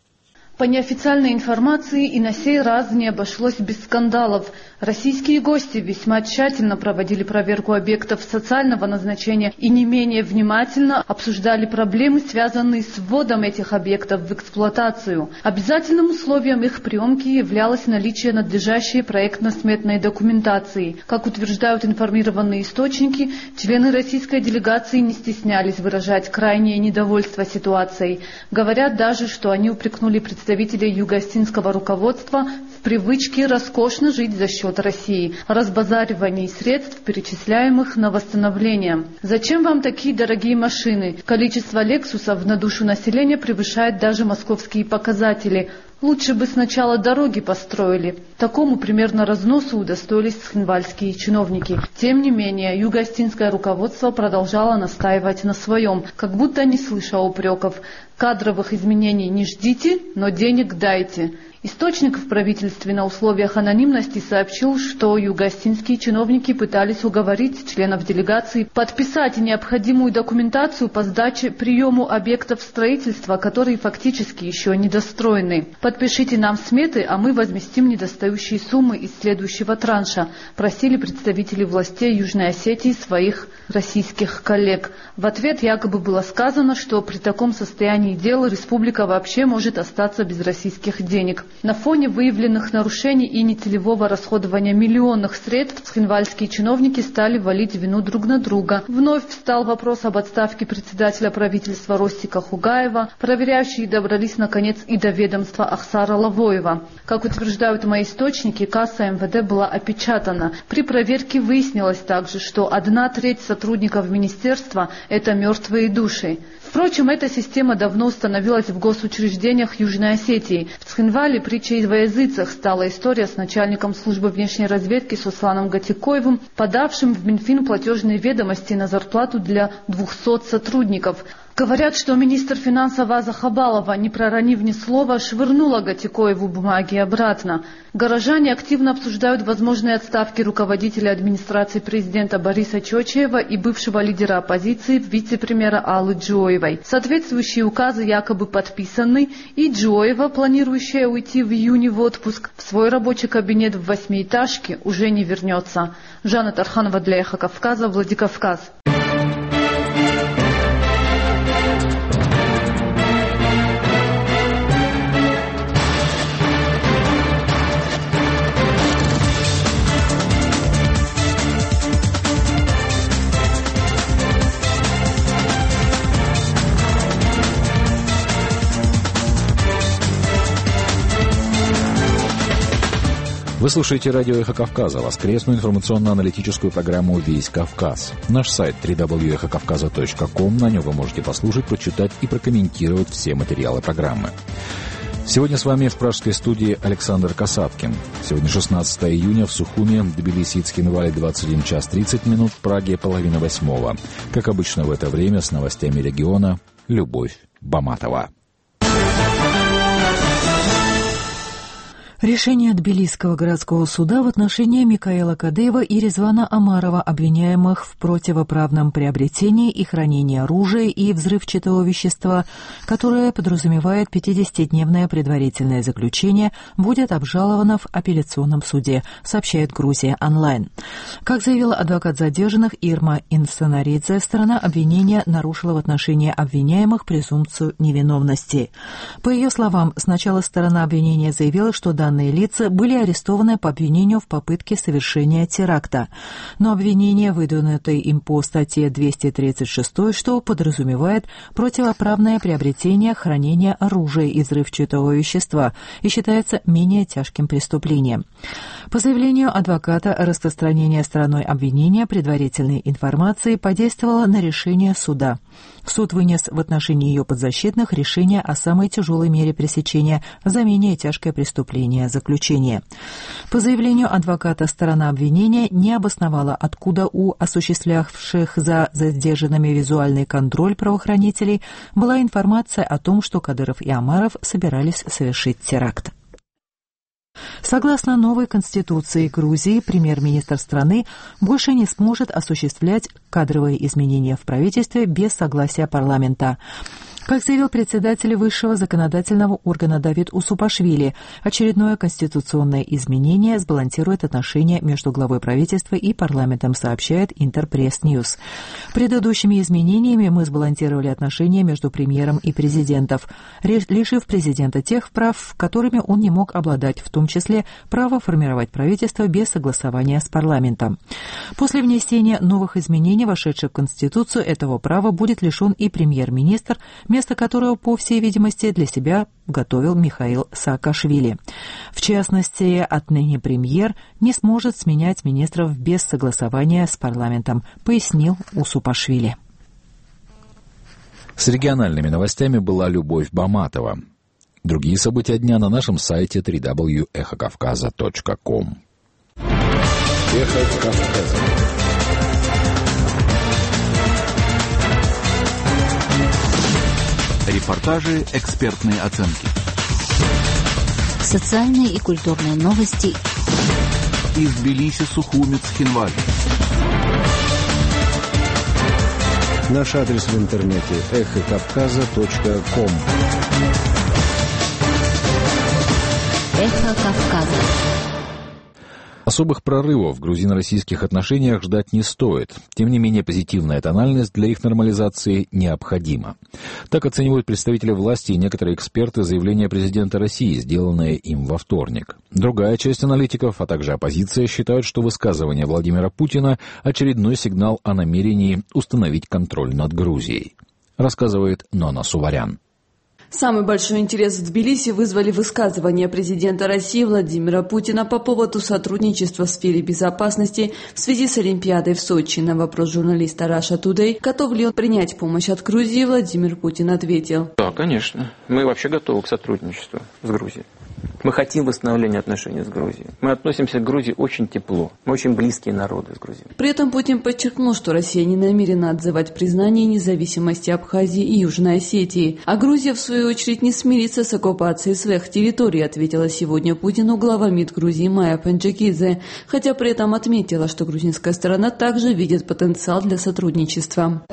По неофициальной информации, и на сей раз не обошлось без скандалов. Российские гости весьма тщательно проводили проверку объектов социального назначения и не менее внимательно обсуждали проблемы, связанные с вводом этих объектов в эксплуатацию. Обязательным условием их приемки являлось наличие надлежащей проектно-сметной документации. Как утверждают информированные источники, члены российской делегации не стеснялись выражать крайнее недовольство ситуацией. Говорят даже, что они упрекнули представителей юго-осетинского руководства в привычке роскошно жить за счет России, разбазаривании средств, перечисляемых на восстановление. Зачем вам такие дорогие машины? Количество лексусов на душу населения превышает даже московские показатели. Лучше бы сначала дороги построили. Такому примерно разносу удостоились цхинвальские чиновники. Тем не менее, юго-осетинское руководство продолжало настаивать на своем, как будто не слыша упреков. Кадровых изменений не ждите, но денег дайте. Источник в правительстве на условиях анонимности сообщил, что юго-осетинские чиновники пытались уговорить членов делегации подписать необходимую документацию по сдаче приему объектов строительства, которые фактически еще недостроены. «Подпишите нам сметы, а мы возместим недостающие суммы из следующего транша», просили представители властей Южной Осетии своих российских коллег. В ответ якобы было сказано, что при таком состоянии дел республика вообще может остаться без российских денег. На фоне выявленных нарушений и нецелевого расходования миллионных средств цхинвальские чиновники стали валить вину друг на друга. Вновь встал вопрос об отставке председателя правительства Ростика Хугаева. Проверяющие добрались наконец и до ведомства Ахсара Лавоева. Как утверждают мои источники, касса МВД была опечатана. При проверке выяснилось также, что 1/3 сотрудников министерства – это мертвые души. Впрочем, эта система давно установилась в госучреждениях Южной Осетии. В Цхинвале притчей во языцах стала история с начальником службы внешней разведки Сусланом Гатикоевым, подавшим в Минфин платежные ведомости на зарплату для 200 сотрудников. Говорят, что министр финансов Аза Хабалова, не проронив ни слова, швырнула Гатикоеву бумаги обратно. Горожане активно обсуждают возможные отставки руководителя администрации президента Бориса Чочеева и бывшего лидера оппозиции вице-премьера Аллы Джоевой. Соответствующие указы якобы подписаны, и Джоева, планирующая уйти в июне в отпуск, в свой рабочий кабинет в 8-этажке уже не вернется. Жанна Тарханова для Эхо Кавказа, Владикавказ. Вы слушаете радио «Эхо Кавказа», воскресную информационно-аналитическую программу «Весь Кавказ». Наш сайт www.эхокавказа.ком, на нем вы можете послушать, прочитать и прокомментировать все материалы программы. Сегодня с вами в пражской студии Александр Касаткин. Сегодня 16 июня, в Сухуме, Тбилиси и Цхинвале 21 час 30 минут, в Праге 7:30. Как обычно в это время с новостями региона Любовь Баматова. Решение Тбилисского городского суда в отношении Микаэла Кадеева и Резвана Амарова, обвиняемых в противоправном приобретении и хранении оружия и взрывчатого вещества, которое подразумевает 50-дневное предварительное заключение, будет обжаловано в апелляционном суде, сообщает Грузия Онлайн. Как заявила адвокат задержанных Ирма Инсанаридзе, сторона обвинения нарушила в отношении обвиняемых презумпцию невиновности. По ее словам, сначала сторона обвинения заявила, что данные лица были арестованы по обвинению в попытке совершения теракта. Но обвинение, выдвинутое им по статье 236, что подразумевает противоправное приобретение, хранение оружия и взрывчатого вещества, и считается менее тяжким преступлением. По заявлению адвоката, распространение стороной обвинения предварительной информации подействовало на решение суда. Суд вынес в отношении ее подзащитных решение о самой тяжелой мере пресечения за менее тяжкое преступление заключения. По заявлению адвоката, сторона обвинения не обосновала, откуда у осуществлявших за задержанными визуальный контроль правоохранителей была информация о том, что Кадыров и Амаров собирались совершить теракт. Согласно новой конституции Грузии, премьер-министр страны больше не сможет осуществлять кадровые изменения в правительстве без согласия парламента. Как заявил председатель высшего законодательного органа Давид Усупашвили, очередное конституционное изменение сбалансирует отношения между главой правительства и парламентом, сообщает Интерпресс-Ньюс. Предыдущими изменениями мы сбалансировали отношения между премьером и президентом, лишив президента тех прав, которыми он не мог обладать, в том числе право формировать правительство без согласования с парламентом. После внесения новых изменений, вошедших в Конституцию, этого права будет лишен и премьер-министр, место которого, по всей видимости, для себя готовил Михаил Саакашвили. В частности, отныне премьер не сможет сменять министров без согласования с парламентом, пояснил Усупашвили. С региональными новостями была Любовь Баматова. Другие события дня на нашем сайте www.эхокавказа.ком. Эхо Кавказа. Репортажи, экспертные оценки. Социальные и культурные новости. Из Тбилиси, Сухуми, Цхинвале. Наш адрес в интернете эхокавказа.ком. Эхо Кавказа. Особых прорывов в грузино-российских отношениях ждать не стоит. Тем не менее, позитивная тональность для их нормализации необходима. Так оценивают представители власти и некоторые эксперты заявления президента России, сделанное им во вторник. Другая часть аналитиков, а также оппозиция, считают, что высказывание Владимира Путина – очередной сигнал о намерении установить контроль над Грузией. Рассказывает Нона Суварян. Самый большой интерес в Тбилиси вызвали высказывания президента России Владимира Путина по поводу сотрудничества в сфере безопасности в связи с Олимпиадой в Сочи. На вопрос журналиста Russia Today, готов ли он принять помощь от Грузии, Владимир Путин ответил: Да, конечно. Мы вообще готовы к сотрудничеству с Грузией. Мы хотим восстановления отношений с Грузией. Мы относимся к Грузии очень тепло. Мы очень близкие народы с Грузией. При этом Путин подчеркнул, что Россия не намерена отзывать признание независимости Абхазии и Южной Осетии. А Грузия, в свою очередь, не смирится с оккупацией своих территорий, ответила сегодня Путину глава МИД Грузии Майя Панджакидзе, хотя при этом отметила, что грузинская сторона также видит потенциал для сотрудничества.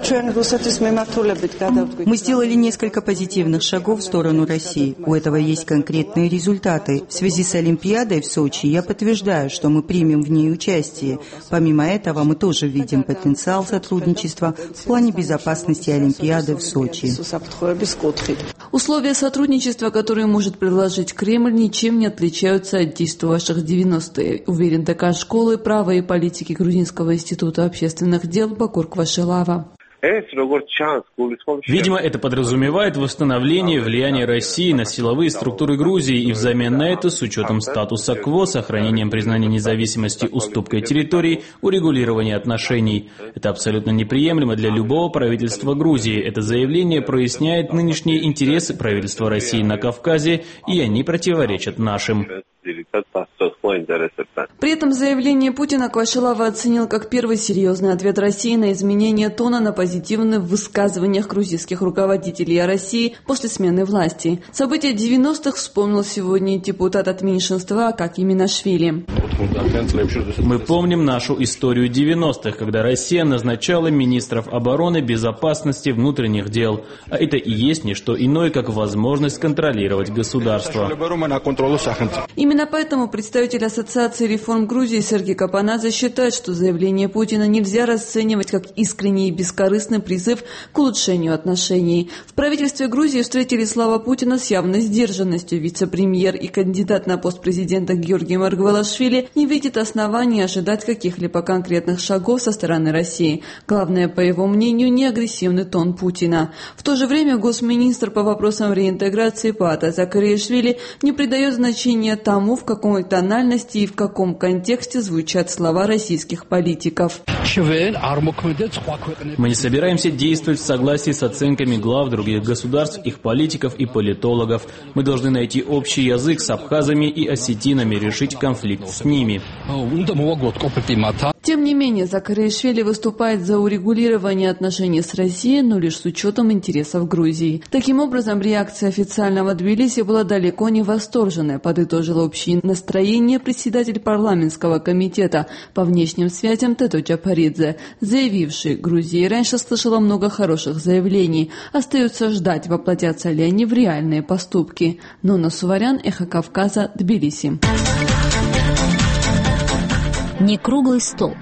Мы сделали несколько позитивных шагов в сторону России. У этого есть конкретные результаты. В связи с Олимпиадой в Сочи я подтверждаю, что мы примем в ней участие. Помимо этого, мы тоже видим потенциал сотрудничества в плане безопасности Олимпиады в Сочи. Условия сотрудничества, которые может предложить Кремль, ничем не отличаются от действовавших в 90-е, уверен декан школы права и политики Грузинского института общественных дел Бакур Квашилава. Видимо, это подразумевает восстановление влияния России на силовые структуры Грузии и взамен на это, с учетом статуса КВО, сохранением признания независимости, уступкой территорий, урегулирования отношений. Это абсолютно неприемлемо для любого правительства Грузии. Это заявление проясняет нынешние интересы правительства России на Кавказе, и они противоречат нашим. При этом заявление Путина Квашилава оценил как первый серьезный ответ России на изменение тона на позитивных высказываниях грузинских руководителей о России после смены власти. События 90-х вспомнил сегодня депутат от меньшинства Акаки Минашвили. Мы помним нашу историю 90-х, когда Россия назначала министров обороны, безопасности, внутренних дел. А это и есть не что иное, как возможность контролировать государство. Именно поэтому представитель Ассоциации реформ Грузии Сергей Капанадзе считает, что заявление Путина нельзя расценивать как искренний и бескорыстный призыв к улучшению отношений. В правительстве Грузии встретили слова Путина с явной сдержанностью. Вице-премьер и кандидат на пост президента Георгий Маргвелашвили не видит оснований ожидать каких-либо конкретных шагов со стороны России. Главное, по его мнению, не агрессивный тон Путина. В то же время госминистр по вопросам реинтеграции Паата Закариашвили не придает значения тому, в какой тональности и в каком контексте звучат слова российских политиков. Мы не собираемся действовать в согласии с оценками глав других государств, их политиков и политологов. Мы должны найти общий язык с абхазами и осетинами, решить конфликт с ними. Тем не менее, Закариашвили выступает за урегулирование отношений с Россией, но лишь с учетом интересов Грузии. Таким образом, реакция официального Тбилиси была далеко не восторженная, подытожила общее настроение председатель парламентского комитета по внешним связям Тето Чапаридзе, заявивший, Грузия раньше слышала много хороших заявлений. Остается ждать, воплотятся ли они в реальные поступки. Нона Суварян, Эхо Кавказа, Тбилиси. Не круглый стол.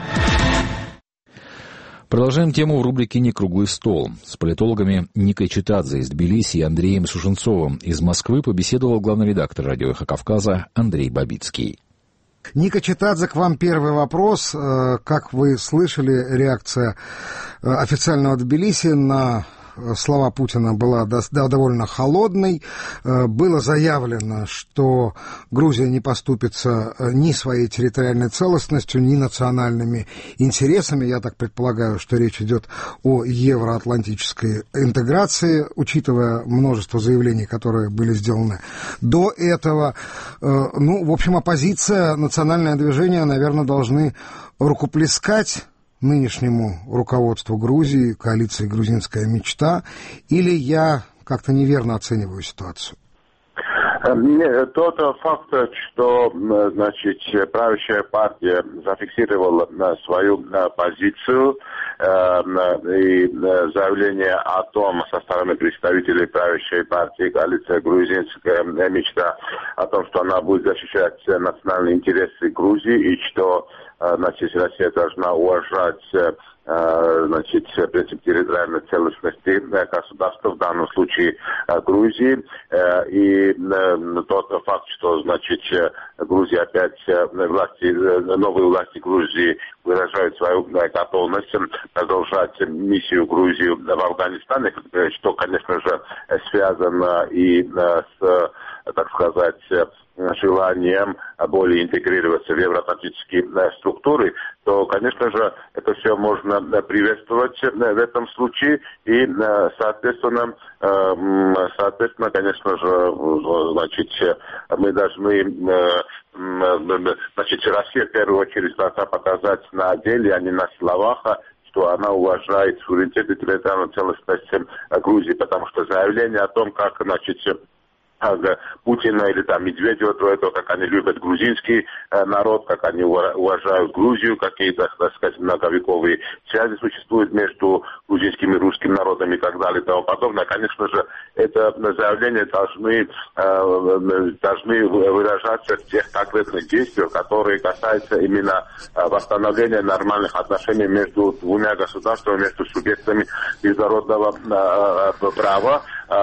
Продолжаем тему в рубрике «Не круглый стол». С политологами Никой Читадзе из Тбилиси и Андреем Сушенцовым из Москвы побеседовал главный редактор радио «Эхо Кавказа» Андрей Бабицкий. Ника Читадзе, к вам первый вопрос. Как вы слышали, реакция официального Тбилиси на слова Путина была довольно холодной. Было заявлено, что Грузия не поступится ни своей территориальной целостностью, ни национальными интересами. Я так предполагаю, что речь идет о евроатлантической интеграции, учитывая множество заявлений, которые были сделаны до этого. В общем, оппозиция, национальное движение, наверное, должны рукоплескать нынешнему руководству Грузии, коалиции «Грузинская мечта», или я как-то неверно оцениваю ситуацию? Тот факт, что, правящая партия зафиксировала свою позицию и заявление о том со стороны представителей правящей партии коалиция «Грузинская мечта» о том, что она будет защищать национальные интересы Грузии и что Россия должна уважать принцип территориальной целостности государства, в данном случае Грузии. И тот факт, что, Грузия опять, новые власти Грузии выражают свою готовность продолжать миссию Грузии в Афганистане, что, конечно же, связано и с так сказать, желанием более интегрироваться в евроатлантические структуры, то, конечно же, это все можно приветствовать в этом случае. И, соответственно, конечно же, значит, мы должны, значит, Россия в первую очередь должна показать на деле, а не на словах, что она уважает суверенитет и территориальную целостность Грузии, потому что заявление о том, как, значит, Путина или там Медведева, то, как они любят грузинский народ, как они уважают Грузию, какие-то, так сказать, многовековые связи существуют между грузинским и русским народами и так далее и тому подобное. Конечно же, это заявления должны выражаться в тех конкретных действиях, которые касаются именно восстановления нормальных отношений между двумя государствами, между субъектами международного права,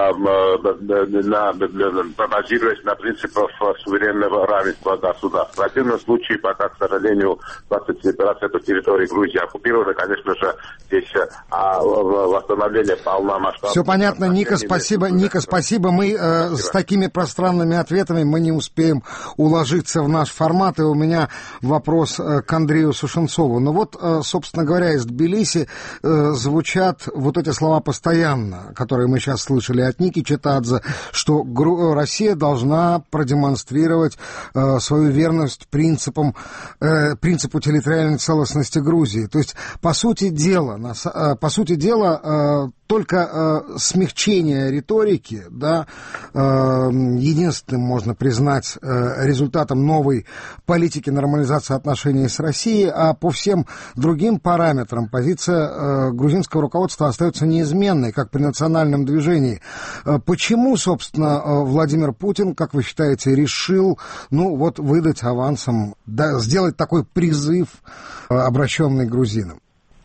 базируясь на принципах суверенного равенства государств. В противном случае, пока, к сожалению, 20% территории Грузии оккупированы, конечно же, здесь восстановление полномасштабного... Все понятно, Ника, спасибо. Ника, спасибо. Мы с такими пространными ответами мы не успеем уложиться в наш формат. И у меня вопрос к Андрею Сушенцову. Ну вот, собственно говоря, из Тбилиси звучат вот эти слова постоянно, которые мы сейчас слышали от Ники Читадзе, что Россия должна продемонстрировать свою верность принципу территориальной целостности Грузии. То есть, по сути дела, только смягчение риторики, да, единственным можно признать результатом новой политики нормализации отношений с Россией, а по всем другим параметрам позиция грузинского руководства остается неизменной, как при национальном движении. Почему, собственно, Владимир Путин, как вы считаете, решил, выдать авансом, сделать такой призыв, обращенный к грузинам?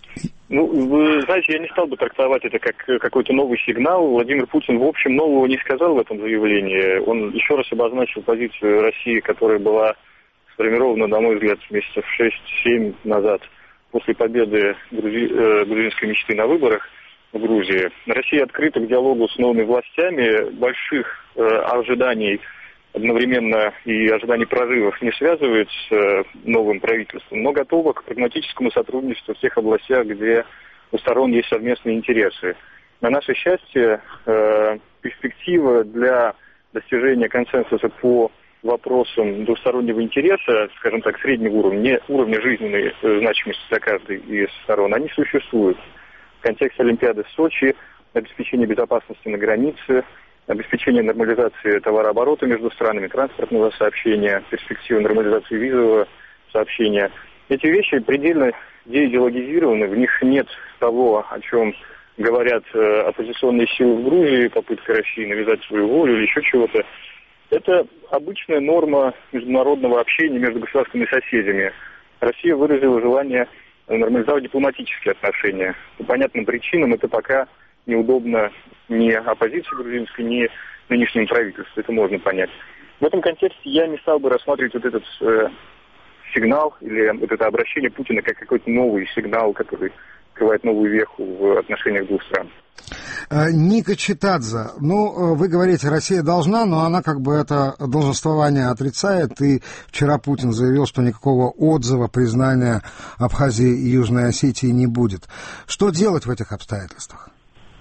Вы знаете, я не стал бы трактовать это как какой-то новый сигнал. Владимир Путин, в общем, нового не сказал в этом заявлении. Он еще раз обозначил позицию России, которая была сформирована, на мой взгляд, месяцев 6-7 назад, после победы грузинской мечты на выборах в Грузии. Россия открыта к диалогу с новыми властями. Больших ожиданий одновременно и ожиданий прорывов не связывает с новым правительством, но готова к прагматическому сотрудничеству в тех областях, где у сторон есть совместные интересы. На наше счастье, перспектива для достижения консенсуса по вопросам двустороннего интереса, скажем так, среднего уровня, не уровня жизненной значимости для каждой из сторон, они существуют. В контексте Олимпиады в Сочи, обеспечение безопасности на границе, обеспечение нормализации товарооборота между странами, транспортного сообщения, перспективы нормализации визового сообщения. Эти вещи предельно деидеологизированы, в них нет того, о чем говорят оппозиционные силы в Грузии, попытка России навязать свою волю или еще чего-то. Это обычная норма международного общения между государствами и соседями. Россия выразила желание нормализовать дипломатические отношения. По понятным причинам это пока неудобно ни оппозиции грузинской, ни нынешнему правительству. Это можно понять. В этом контексте я не стал бы рассматривать вот этот сигнал или вот это обращение Путина как какой-то новый сигнал, который открывает новую веху в отношениях двух стран. Ника Читадзе, вы говорите, Россия должна, но она как бы это долженствование отрицает, и вчера Путин заявил, что никакого отзыва, признания Абхазии и Южной Осетии не будет. Что делать в этих обстоятельствах?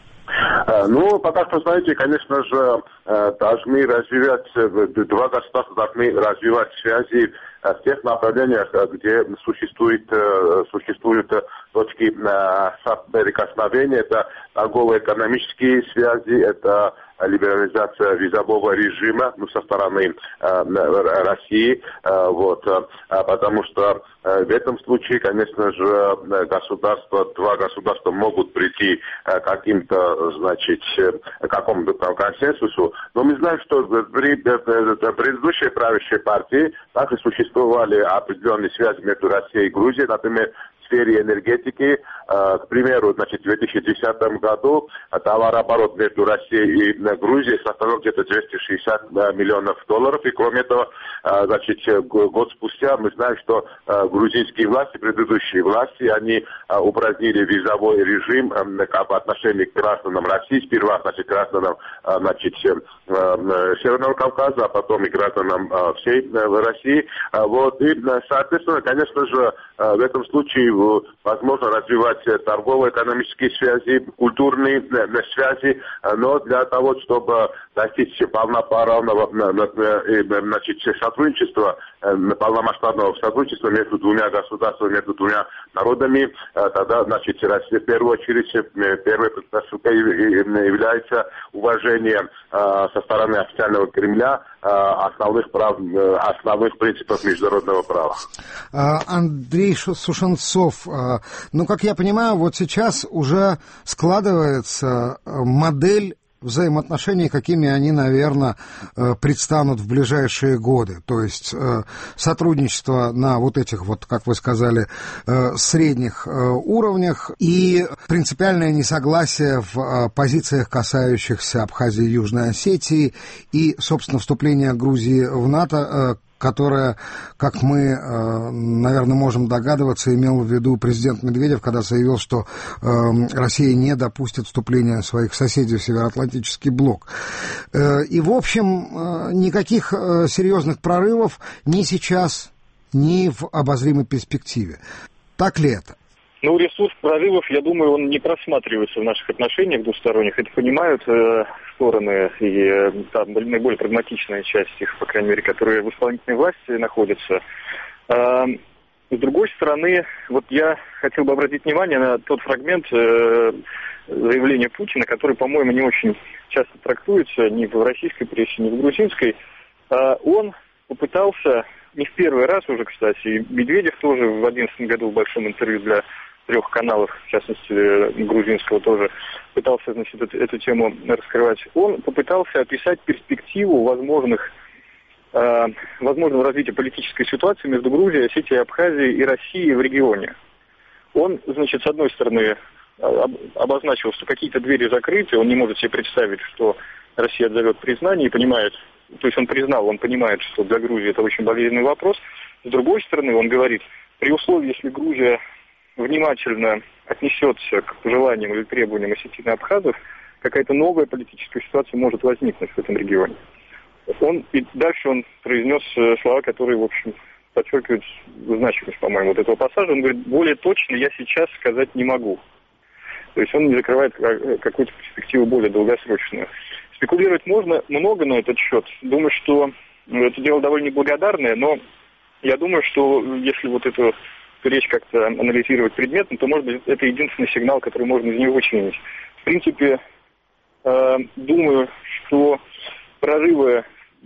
Пока что, знаете, конечно же, должны развивать, два государства должны развивать связи в тех направлениях, где существуют точки соприкосновения. Это торгово-экономические связи, это либерализация визового режима со стороны России, потому что в этом случае, конечно же, два государства могут прийти к какому-то консенсусу, но мы знаем, что при предыдущей правящей партии также существовали определенные связи между Россией и Грузией, например, сфере энергетики. К примеру, значит, в 2010 году товарооборот между Россией и Грузией составил где-то $260 миллионов. И кроме этого, значит, год спустя мы знаем, что грузинские власти, предыдущие власти, они упразднили визовой режим в отношении к гражданам России. Сперва, значит, гражданам, значит, Северного Кавказа, а потом и гражданам всей России. Вот. И, соответственно, конечно же, в этом случае возможно развивать торгово-экономические связи, культурные связи, но для того, чтобы достичь полноправного, значит, сотрудничества, полномасштабного сотрудничества между двумя государствами, между двумя народами, тогда, значит, Россия в первую очередь, первой предпосылкой является уважение со стороны официального Кремля основных прав, основных принципов международного права. Андрей Сушенцов, ну, как я понимаю, вот сейчас уже складывается модель взаимоотношений, какими они, наверное, предстанут в ближайшие годы. То есть сотрудничество на вот этих вот, как вы сказали, средних уровнях и принципиальное несогласие в позициях, касающихся Абхазии и Южной Осетии и, собственно, вступления Грузии в НАТО, которое, как мы, наверное, можем догадываться, имел в виду президент Медведев, когда заявил, что Россия не допустит вступления своих соседей в Североатлантический блок. И, в общем, никаких серьезных прорывов ни сейчас, ни в обозримой перспективе. Так ли это? Ну, ресурс прорывов, я думаю, он не просматривается в наших отношениях двусторонних. Это понимают стороны и там наиболее прагматичная часть их, по крайней мере, которые в исполнительной власти находятся. С другой стороны, вот я хотел бы обратить внимание на тот фрагмент заявления Путина, который, по-моему, не очень часто трактуется ни в российской прессе, ни в грузинской. Он попытался, не в первый раз уже, кстати, и Медведев тоже в 2011 году в большом интервью для 3 каналов, в частности, грузинского тоже, пытался, значит, эту тему раскрывать. Он попытался описать перспективу возможного развития политической ситуации между Грузией, Осетией, Абхазией и Россией в регионе. Он, значит, с одной стороны, обозначил, что какие-то двери закрыты, он не может себе представить, что Россия отзовет признание и понимает, то есть он признал, он понимает, что для Грузии это очень болезненный вопрос. С другой стороны, он говорит, при условии, если Грузия внимательно отнесется к пожеланиям или требованиям осетин и абхазов, какая-то новая политическая ситуация может возникнуть в этом регионе. И дальше он произнес слова, которые, в общем, подчеркивают значимость, по-моему, вот этого пассажа. Он говорит, более точно я сейчас сказать не могу. То есть он не закрывает какую-то перспективу более долгосрочную. Спекулировать можно много на этот счет. Думаю, что это дело довольно неблагодарное, но я думаю, что если вот эту речь как-то анализировать предметно, то, может быть, это единственный сигнал, который можно из него вычленить. В принципе, думаю, что прорывы,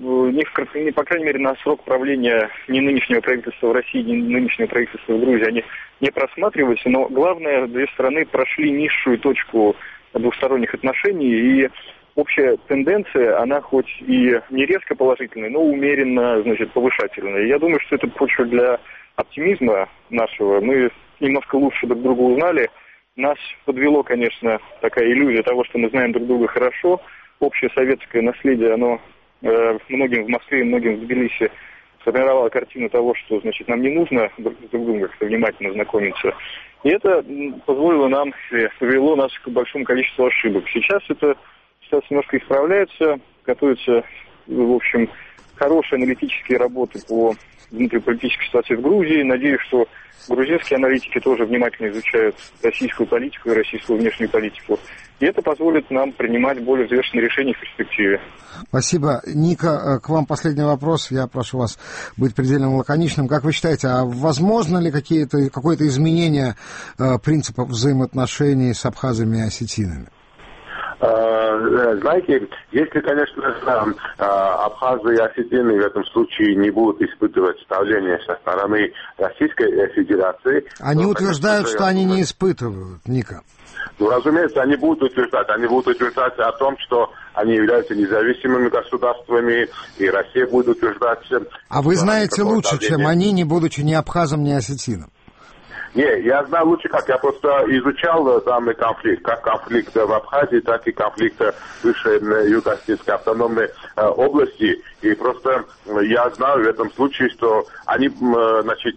по крайней мере, на срок правления ни нынешнего правительства в России, ни нынешнего правительства в Грузии, они не просматриваются, но главное, две страны прошли низшую точку двусторонних отношений, и общая тенденция, она хоть и не резко положительная, но умеренно, значит, повышательная. Я думаю, что это почва для оптимизма нашего. Мы немножко лучше друг друга узнали. Нас подвело, конечно, такая иллюзия того, что мы знаем друг друга хорошо. Общее советское наследие, оно многим в Москве, многим в Тбилиси сформировало картину того, что, значит, нам не нужно друг с другом как-то внимательно знакомиться. И это повело нас к большому количеству ошибок. Сейчас немножко исправляется, готовятся, в общем, хорошие аналитические работы по внутриполитической ситуации в Грузии. Надеюсь, что грузинские аналитики тоже внимательно изучают российскую политику и российскую внешнюю политику. И это позволит нам принимать более взвешенные решения в перспективе. Спасибо. Ника, к вам последний вопрос. Я прошу вас быть предельно лаконичным. Как вы считаете, а возможно ли какое-то изменение принципов взаимоотношений с абхазами и осетинами? Знаете, если, конечно, абхазы и осетины в этом случае не будут испытывать давление со стороны Российской Федерации... Они утверждают, что они не испытывают, Ника. Ну, разумеется, они будут утверждать о том, что они являются независимыми государствами, и Россия будет утверждать... А вы знаете лучше, чем они, не будучи ни абхазом, ни осетином. Не, я знаю лучше как. Я просто изучал данный конфликт. Как конфликт в Абхазии, так и конфликт в бывшей Юго-Осетинской автономной области. И просто я знаю в этом случае, что они, значит,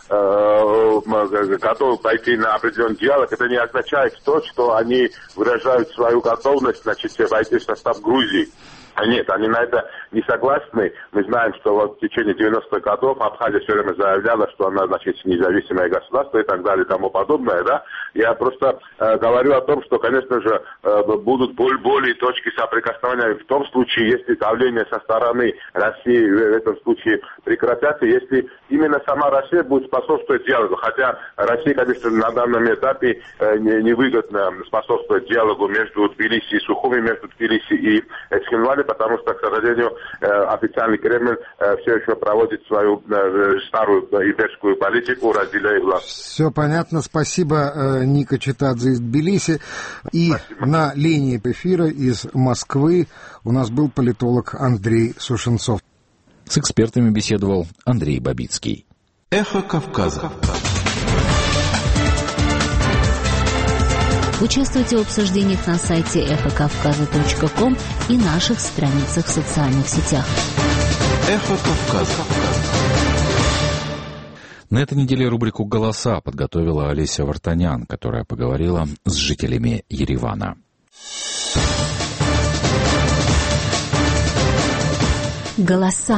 готовы пойти на определенный диалог. Это не означает то, что они выражают свою готовность, значит, войти в состав Грузии. Нет, они на это не согласны. Мы знаем, что вот в течение 90-х годов Абхазия все время заявляла, что она, значит, независимое государство и так далее и тому подобное, да. Я просто говорю о том, что, конечно же, будут более точки соприкосновения в том случае, если давление со стороны России в этом случае прекратятся, если именно сама Россия будет способствовать диалогу. Хотя Россия, конечно, на данном этапе невыгодно способствовать диалогу между Тбилиси и Сухуми, между Тбилиси и Цхинвали, потому что, к сожалению, официальный Кремль все еще проводит свою старую имперскую политику, разделяя власть. Все понятно. Спасибо, Ника Читадзе из Тбилиси. И спасибо. На линии эфира из Москвы у нас был политолог Андрей Сушенцов. С экспертами беседовал Андрей Бабицкий. Эхо Кавказа. Участвуйте в обсуждениях на сайте эхокавказа.ком и наших страницах в социальных сетях. Эхо Кавказа. На этой неделе рубрику «Голоса» подготовила Олеся Вартанян, которая поговорила с жителями Еревана. Голоса.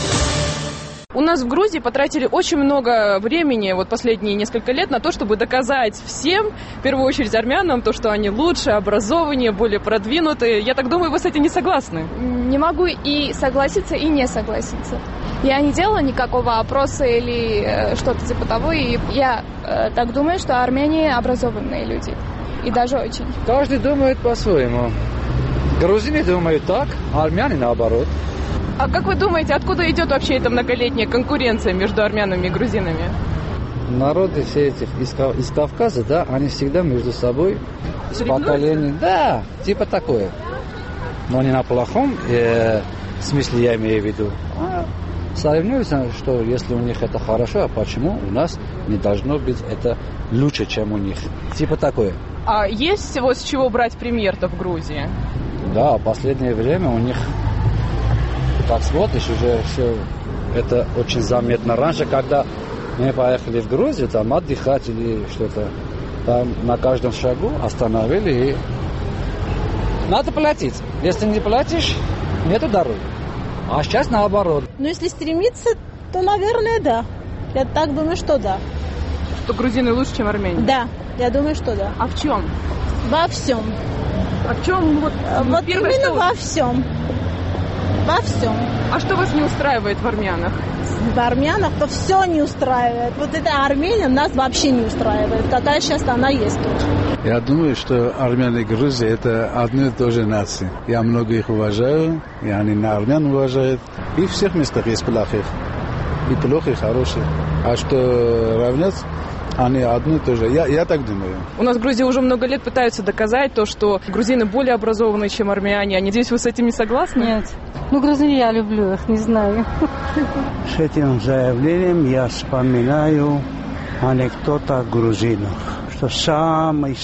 У нас в Грузии потратили очень много времени, вот последние несколько лет, на то, чтобы доказать всем, в первую очередь армянам, то, что они лучше, образованнее, более продвинутые. Я так думаю, вы с этим не согласны? Не могу и согласиться, и не согласиться. Я не делала никакого опроса или что-то типа того, и я так думаю, что армяне образованные люди. И даже очень. Каждый думает по-своему. Грузины думают так, а армяне наоборот. А как вы думаете, откуда идет вообще эта многолетняя конкуренция между армянами и грузинами? Народы все эти из Кавказа, да, они всегда между собой поколение. Да, типа такое. Но не на плохом смысле, я имею в виду. Соревнуются, что если у них это хорошо, а почему у нас не должно быть это лучше, чем у них. Типа такое. А есть всего с чего брать пример-то в Грузии? Да, в последнее время у них... Как смотришь, уже все это очень заметно. Раньше, когда мы поехали в Грузию, там отдыхать или что-то, там на каждом шагу остановили и надо платить. Если не платишь, нету дороги. А сейчас наоборот. Ну, если стремиться, то, наверное, да. Я так думаю, что да. Что грузины лучше, чем армяне? Да, я думаю, что да. А в чем? Во всем. А в чем? Вот первое, именно что... во всем. Во всем. А что вас не устраивает в армянах? В армянах то все не устраивает. Вот эта Армения нас вообще не устраивает. Какая сейчас она есть тоже. Я думаю, что армяне и Грузия это одни и те же нации. Я много их уважаю, и они на армян уважают. И в всех местах есть плохих. И плохих, и хороших. А что равняться, они одни и те же. Я так думаю. У нас в Грузии уже много лет пытаются доказать то, что грузины более образованные, чем армяне. Надеюсь, вы с этим не согласны? Нет. Ну, грузин я люблю их, не знаю. С этим заявлением я вспоминаю анекдот о грузинах, что самый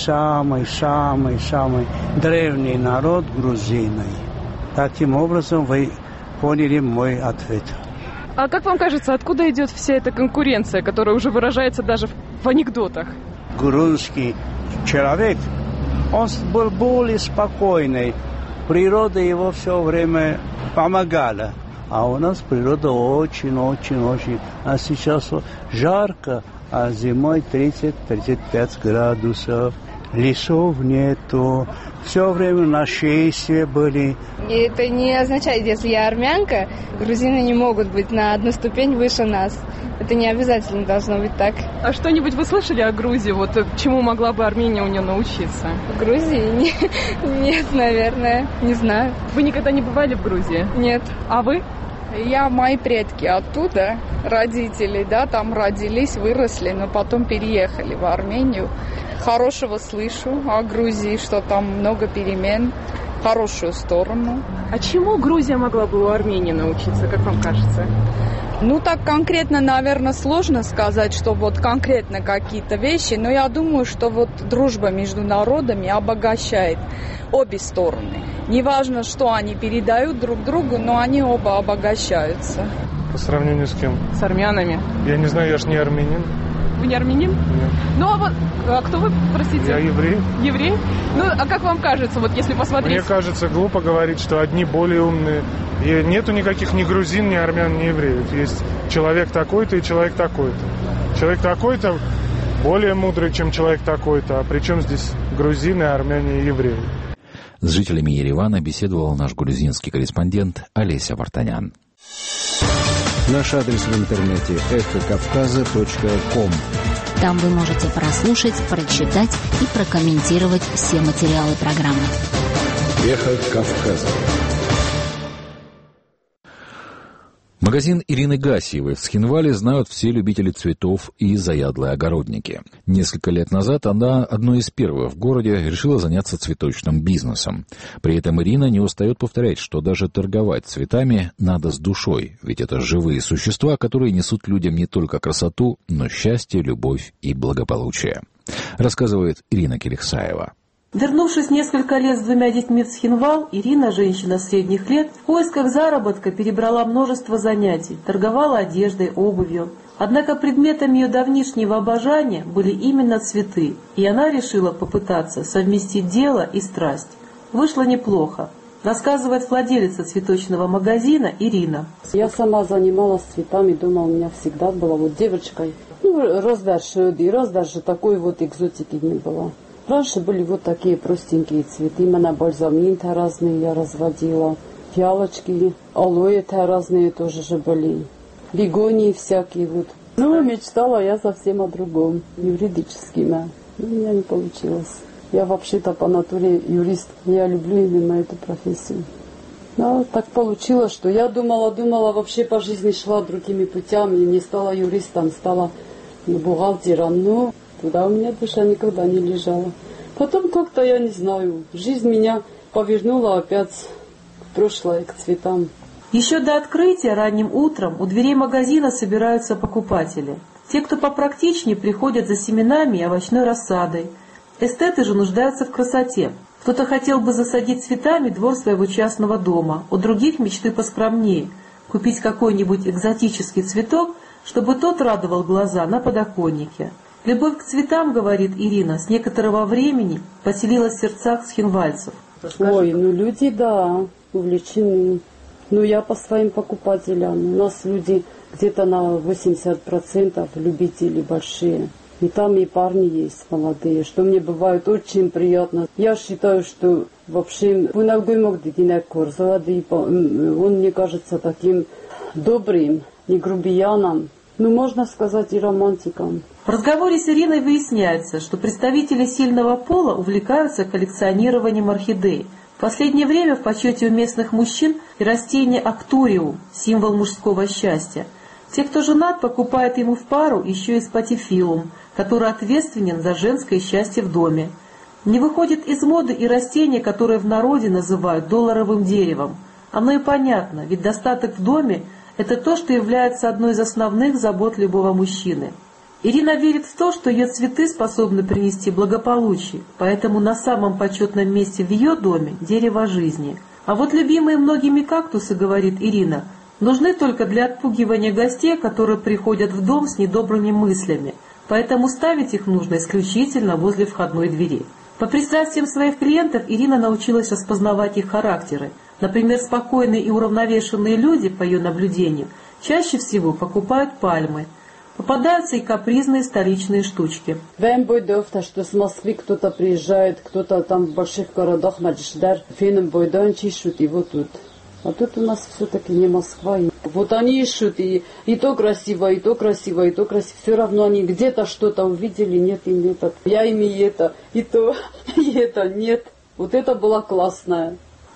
древний народ грузины. Таким образом, вы поняли мой ответ. А как вам кажется, откуда идет вся эта конкуренция, которая уже выражается даже в анекдотах? Грузинский человек, он был более спокойный. Природа его все время помогала. А у нас природа очень. А сейчас жарко, а зимой 30-35 градусов. Лесов нету. Все время нашествия были. И это не означает, если я армянка, грузины не могут быть на одну ступень выше нас. Это не обязательно должно быть так. А что-нибудь вы слышали о Грузии? Вот чему могла бы Армения у нее научиться? В Грузии? Нет, наверное. Не знаю. Вы никогда не бывали в Грузии? Нет. А вы? Мои предки оттуда, родители, да, там родились, выросли, но потом переехали в Армению. Хорошего слышу о Грузии, что там много перемен. хорошую сторону. А чему Грузия могла бы у Армении научиться, как вам кажется? Ну, так конкретно, наверное, сложно сказать, что вот конкретно какие-то вещи, но я думаю, что вот дружба между народами обогащает обе стороны. Неважно, что они передают друг другу, но они оба обогащаются. По сравнению с кем? С армянами. Я не знаю, я же не армянин. Вы не армянин? Нет. Ну, а вот, а кто вы, простите? Я еврей. Еврей? Ну, а как вам кажется, вот если посмотреть... Мне кажется, глупо говорить, что одни более умные. И нету никаких ни грузин, ни армян, ни евреев. Есть человек такой-то и человек такой-то. Человек такой-то более мудрый, чем человек такой-то. А при чем здесь грузины, армяне и евреи? С жителями Еревана беседовал наш грузинский корреспондент Олеся Вартанян. Наш адрес в интернете эхокавказа.ком. Там вы можете прослушать, прочитать и прокомментировать все материалы программы. Эхо Кавказа. Магазин Ирины Гасиевой в Схинвале знают все любители цветов и заядлые огородники. Несколько лет назад она, одной из первых в городе, решила заняться цветочным бизнесом. При этом Ирина не устает повторять, что даже торговать цветами надо с душой, ведь это живые существа, которые несут людям не только красоту, но счастье, любовь и благополучие. Рассказывает Ирина Келихсаева. Вернувшись несколько лет с 2 детьми в Схинвал, Ирина, женщина средних лет, в поисках заработка перебрала множество занятий, торговала одеждой, обувью. Однако предметом ее давнишнего обожания были именно цветы, и она решила попытаться совместить дело и страсть. Вышло неплохо, рассказывает владелица цветочного магазина Ирина. Я сама занималась цветами дома, у меня всегда была вот девочкой. Раз даже такой вот экзотики не было. Раньше были вот такие простенькие цветы, именно бальзамин-то разные я разводила, фиалочки, алоэ-то разные тоже же были, бегонии всякие вот. Мечтала я совсем о другом, юридическим, но у меня не получилось. Я вообще-то по натуре юрист, я люблю именно эту профессию. Но так получилось, что я думала, вообще по жизни шла другими путями, не стала юристом, стала бухгалтером, но туда у меня душа никогда не лежала. Потом как-то, я не знаю, жизнь меня повернула опять в прошлое, к цветам. Еще до открытия ранним утром у дверей магазина собираются покупатели. Те, кто попрактичнее, приходят за семенами и овощной рассадой. Эстеты же нуждаются в красоте. Кто-то хотел бы засадить цветами двор своего частного дома, у других мечты поскромнее – купить какой-нибудь экзотический цветок, чтобы тот радовал глаза на подоконнике. Любовь к цветам, говорит Ирина, с некоторого времени поселилась в сердцах схинвальцев. Ой, люди, да, увлечены. Я по своим покупателям. У нас люди где-то на 80% любители большие. И там и парни есть молодые, что мне бывает очень приятно. Я считаю, что вообще он мне кажется таким добрым, не грубияном. Можно сказать, и романтиком. В разговоре с Ириной выясняется, что представители сильного пола увлекаются коллекционированием орхидей. В последнее время в почете у местных мужчин и растение актуриум, символ мужского счастья. Те, кто женат, покупают ему в пару еще и спатифилум, который ответственен за женское счастье в доме. Не выходит из моды и растение, которое в народе называют долларовым деревом. Оно и понятно, ведь достаток в доме – это то, что является одной из основных забот любого мужчины. Ирина верит в то, что ее цветы способны принести благополучие, поэтому на самом почетном месте в ее доме – дерево жизни. А вот любимые многими кактусы, говорит Ирина, нужны только для отпугивания гостей, которые приходят в дом с недобрыми мыслями, поэтому ставить их нужно исключительно возле входной двери. По пристрастиям своих клиентов Ирина научилась распознавать их характеры. Например, спокойные и уравновешенные люди, по ее наблюдению, чаще всего покупают пальмы. Попадаются и капризные столичные штучки. Бойдов-то, что с Москвы кто-то приезжает, кто-то там в больших городах, Мадждар, феном бойдан чешут его тут. А тут у нас все-таки не Москва. Вот они ищут, и то красиво, и то красиво, и то красиво. Все равно они где-то что-то увидели, нет, им это. Я ими это, и то, и это, нет. Вот это было классное.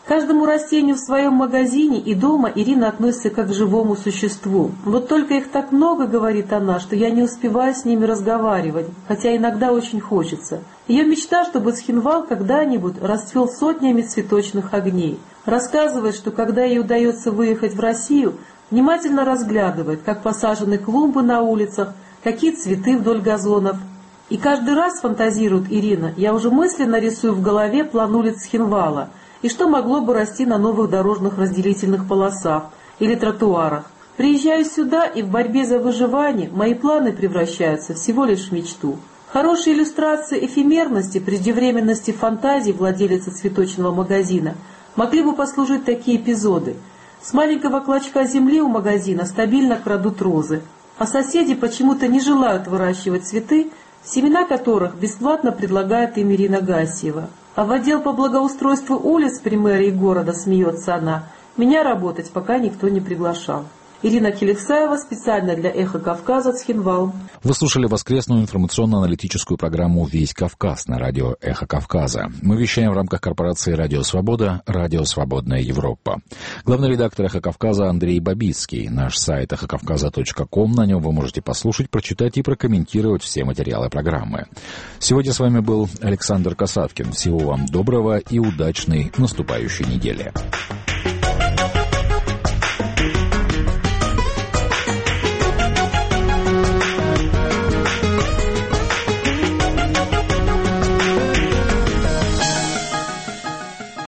Каждому растению в своем магазине и дома Ирина относится как к живому существу. Вот только их так много, говорит она, что я не успеваю с ними разговаривать, хотя иногда очень хочется. Ее мечта, чтобы Цхинвал когда-нибудь расцвел сотнями цветочных огней. Рассказывает, что когда ей удается выехать в Россию, внимательно разглядывает, как посажены клумбы на улицах, какие цветы вдоль газонов. И каждый раз, фантазирует Ирина, я уже мысленно рисую в голове план улиц Цхинвала, и что могло бы расти на новых дорожных разделительных полосах или тротуарах. Приезжаю сюда, и в борьбе за выживание мои планы превращаются всего лишь в мечту. Хорошей иллюстрацией эфемерности, преждевременности фантазий владелицы цветочного магазина могли бы послужить такие эпизоды. С маленького клочка земли у магазина стабильно крадут розы, а соседи почему-то не желают выращивать цветы, семена которых бесплатно предлагает им Ирина Гассиева. А в отдел по благоустройству улиц при мэрии города, смеется она, меня работать пока никто не приглашал. Ирина Келексаева специально для «Эхо Кавказа», Цхинвал. Вы слушали воскресную информационно-аналитическую программу «Весь Кавказ» на радио «Эхо Кавказа». Мы вещаем в рамках корпорации «Радио Свобода», «Радио Свободная Европа». Главный редактор «Эхо Кавказа» Андрей Бабицкий. Наш сайт эхокавказа.ком. На нем вы можете послушать, прочитать и прокомментировать все материалы программы. Сегодня с вами был Александр Касаткин. Всего вам доброго и удачной наступающей недели.